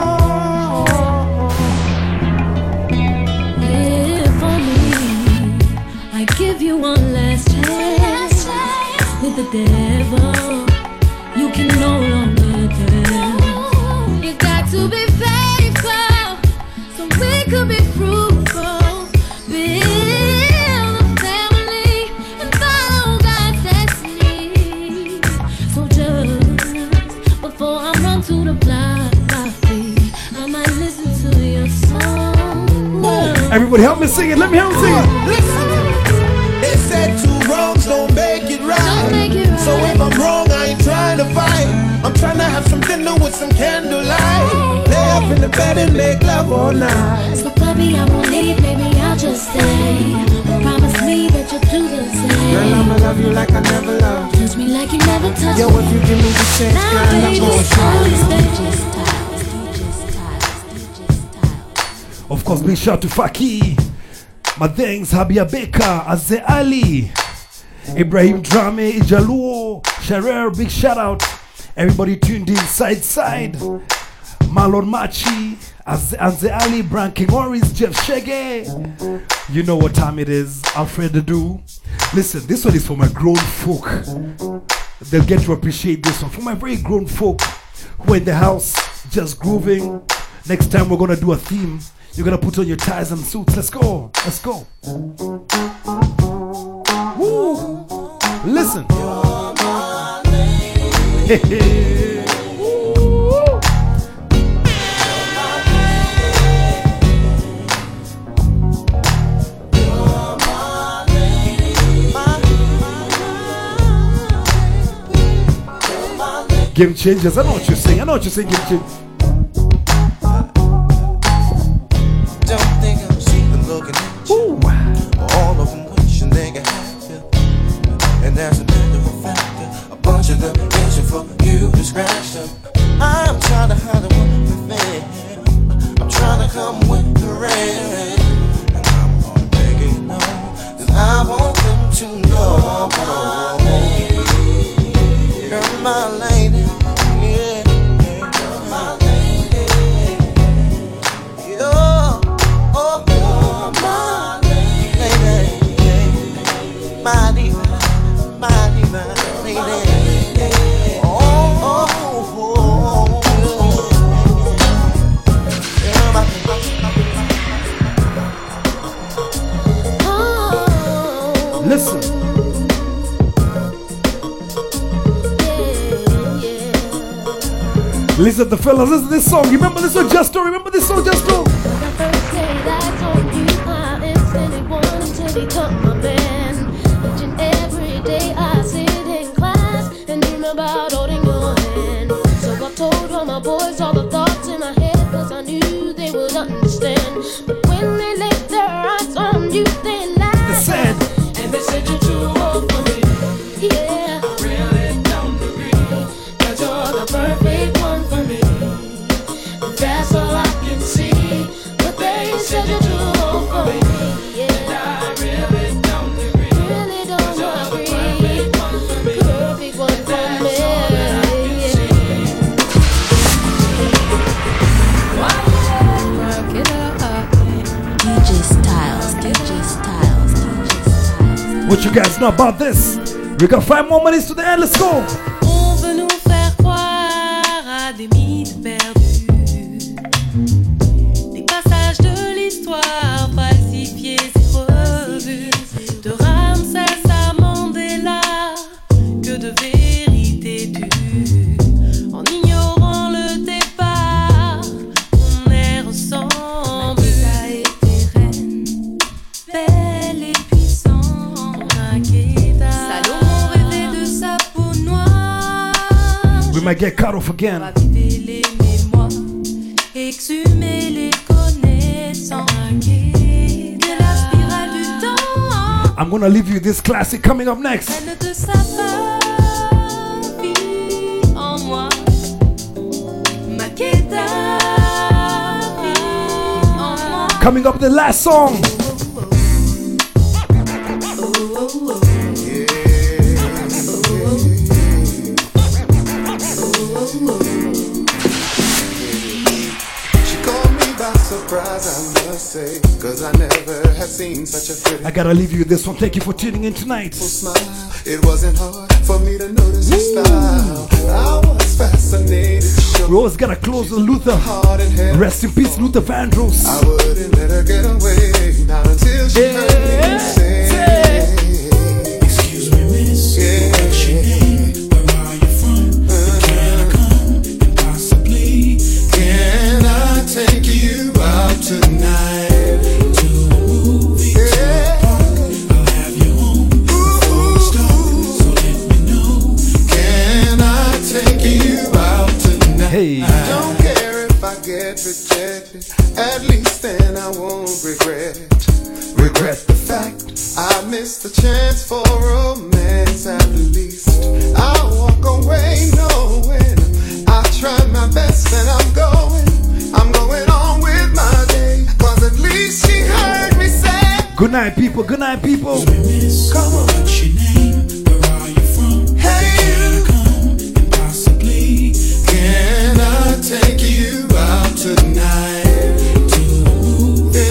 If only I give you one last chance with the devil, you can no longer tell. You got to be faithful so we could be fruitful, build a family and follow God's destiny. So just before I run to the block, I might listen to your song. Everybody help me sing it. Let me help me sing it. Listen, they said two wrongs don't make it right. So if I'm wrong, I ain't trying to fight. I'm trying to have some dinner with some candlelight. Lay up in the bed and make love all night. So baby, I won't leave, baby, I'll just stay. But promise me that you'll do the same. Girl, I'ma love you like I never loved you. Touch me like you never touched me. Yo, if you give me the chance, girl, I'm gonna show you. Of course, big shout to Faki. My thanks, Habia Beka, Aze Ali, Ibrahim Drame, Ijaluo, Sharer, big shout out. Everybody tuned in side. Marlon Machi, Aze Ali, Brian King Morris, Jeff Shege. You know what time it is. Alfred Adu. Listen, this one is for my grown folk. They'll get to appreciate this one. For my very grown folk who are in the house just grooving. Next time we're gonna do a theme. You're gonna put on your ties and suits. Let's go. Let's go. Woo. Listen. Game changers. I know what you're saying. Game changers. Don't think I'm sleeping looking at you. All of them wishing they could have you. And as a matter of fact, a bunch of them itching for you to scratch them. I'm trying to hide the one with me. I'm trying to come with the rain. And I'm gonna make it known, 'cause I want them to know. You're my lady, yeah. You're my lady. You're my lady, my diva, lady. Listen. Listen to the fellas, listen to this song. Remember this song, Justo? Remember this song, Justo? The first day that I told you I instantly wanted to become my man. Each and every day I sit in class and dream about holding your hand. So I told all my boys all the thoughts in my head, 'cause I knew they would understand. But when they laid their eyes on you, they laughed. And they said you're too old for me. Yeah, I really don't agree, 'cause you're the perfect one for me. That's all I can see. But they said you're too old for me. Yeah, I really don't agree. Really don't agree. Perfect one for me. Rock it up. DJ Styles. What you guys know about this? We got 5 more minutes to the end. Let's go. On veut nous faire croire à des mythes perdus, des passages de l'histoire falsifiés et revus, de Ramsès à Mandela, que de vérité dues. En ignorant le départ, on est ressemble. Ça a été reine, belle et puissante. Salomon rêvait de sa peau noire. We might get cut off again. Raviver les mémoires, exhumer les connaissances. De la spirale du temps. I'm gonna leave you this classic coming up next. Reine de sa vie en moi. Makeda en moi. Coming up the last song. She caught me by surprise, I must say, cause I never have seen such a pretty I gotta leave you this one. Thank you for tuning in tonight. smile. It wasn't hard for me to notice your style. I was fascinated. We always gotta close with Luther. Rest in peace, Luther Vandross. I wouldn't let her get away, not until she heard me say, excuse me, miss, what's your name? Where are you from? Can I come and possibly? Can I take you out tonight to the movie, to the park? I'll have you home before we start, so let me know. Can I take you out tonight? Hey. I don't care if I get rejected. At least then I won't regret the fact I missed the chance for romance. At least I'll walk away knowing I tried my best and I'm going on with my day. Cause at least she heard me say, Good night, people. Good night, people. come on, what's your name? Where are you from? Hey, can I come and possibly? Can I take you out tonight to the movie?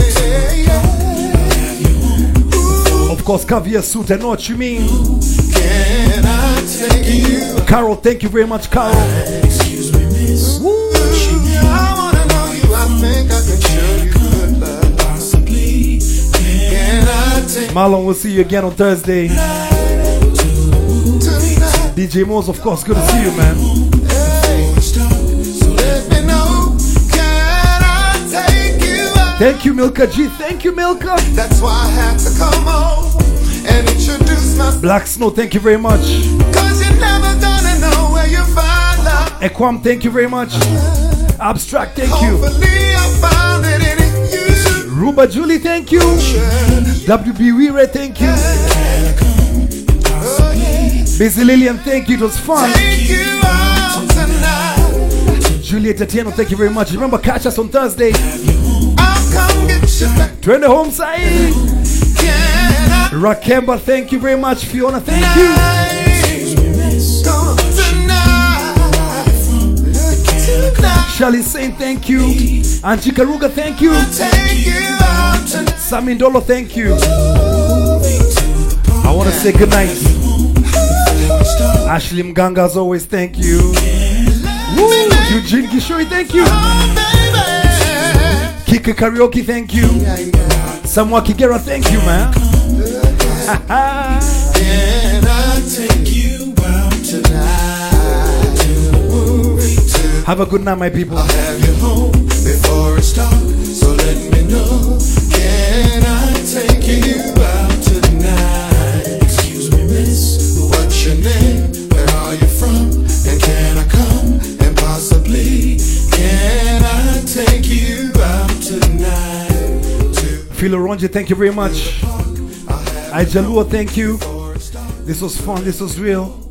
Of course, caviar suit. I know what you mean. Can I take you? Carol, thank you very much, Carol. Excuse me, miss. I wanna know you. I think I can show you good love. Possibly. Can I take Marlon, we'll see you again on Thursday. DJ Mo's, of course, good to see you, man. So let me know. Can I take you out? Thank you, Milka G. Thank you, Milka. That's why I had to come home and introduce myself. Black Snow, thank you very much. Cause you're never gonna know where you find love. Equam, thank you very much. Abstract, thank you. Hopefully I found it in you. Ruba Julie, thank you. WB Weire, thank you. Busy Lillian, thank you. It was fun. Take you out tonight. Juliet Atieno, thank you very much. Remember, catch us on Thursday. I'll come get you back. Turn the home side. Can I Rakemba, thank you very much. Fiona, thank you. come tonight? Charlie saying thank you. Angie Karuga, thank you. Take you out tonight. Samindolo, thank you. I want to say good night. Ashley Mganga, as always, thank you. Woo! Eugene Gishori, thank you. Kika Karaoke, thank you. Samwa Kigera, thank you, man. Can I take you out tonight to the movie? Have a good night, my people. I'll have you home before it's dark, so let me know. Can I take you out tonight? Excuse me, miss, what's your name? Where are you from? And can I come? And possibly, can I take you out tonight? Philo Ronji, thank you very much. Ijalua, thank you. This was fun, this was real.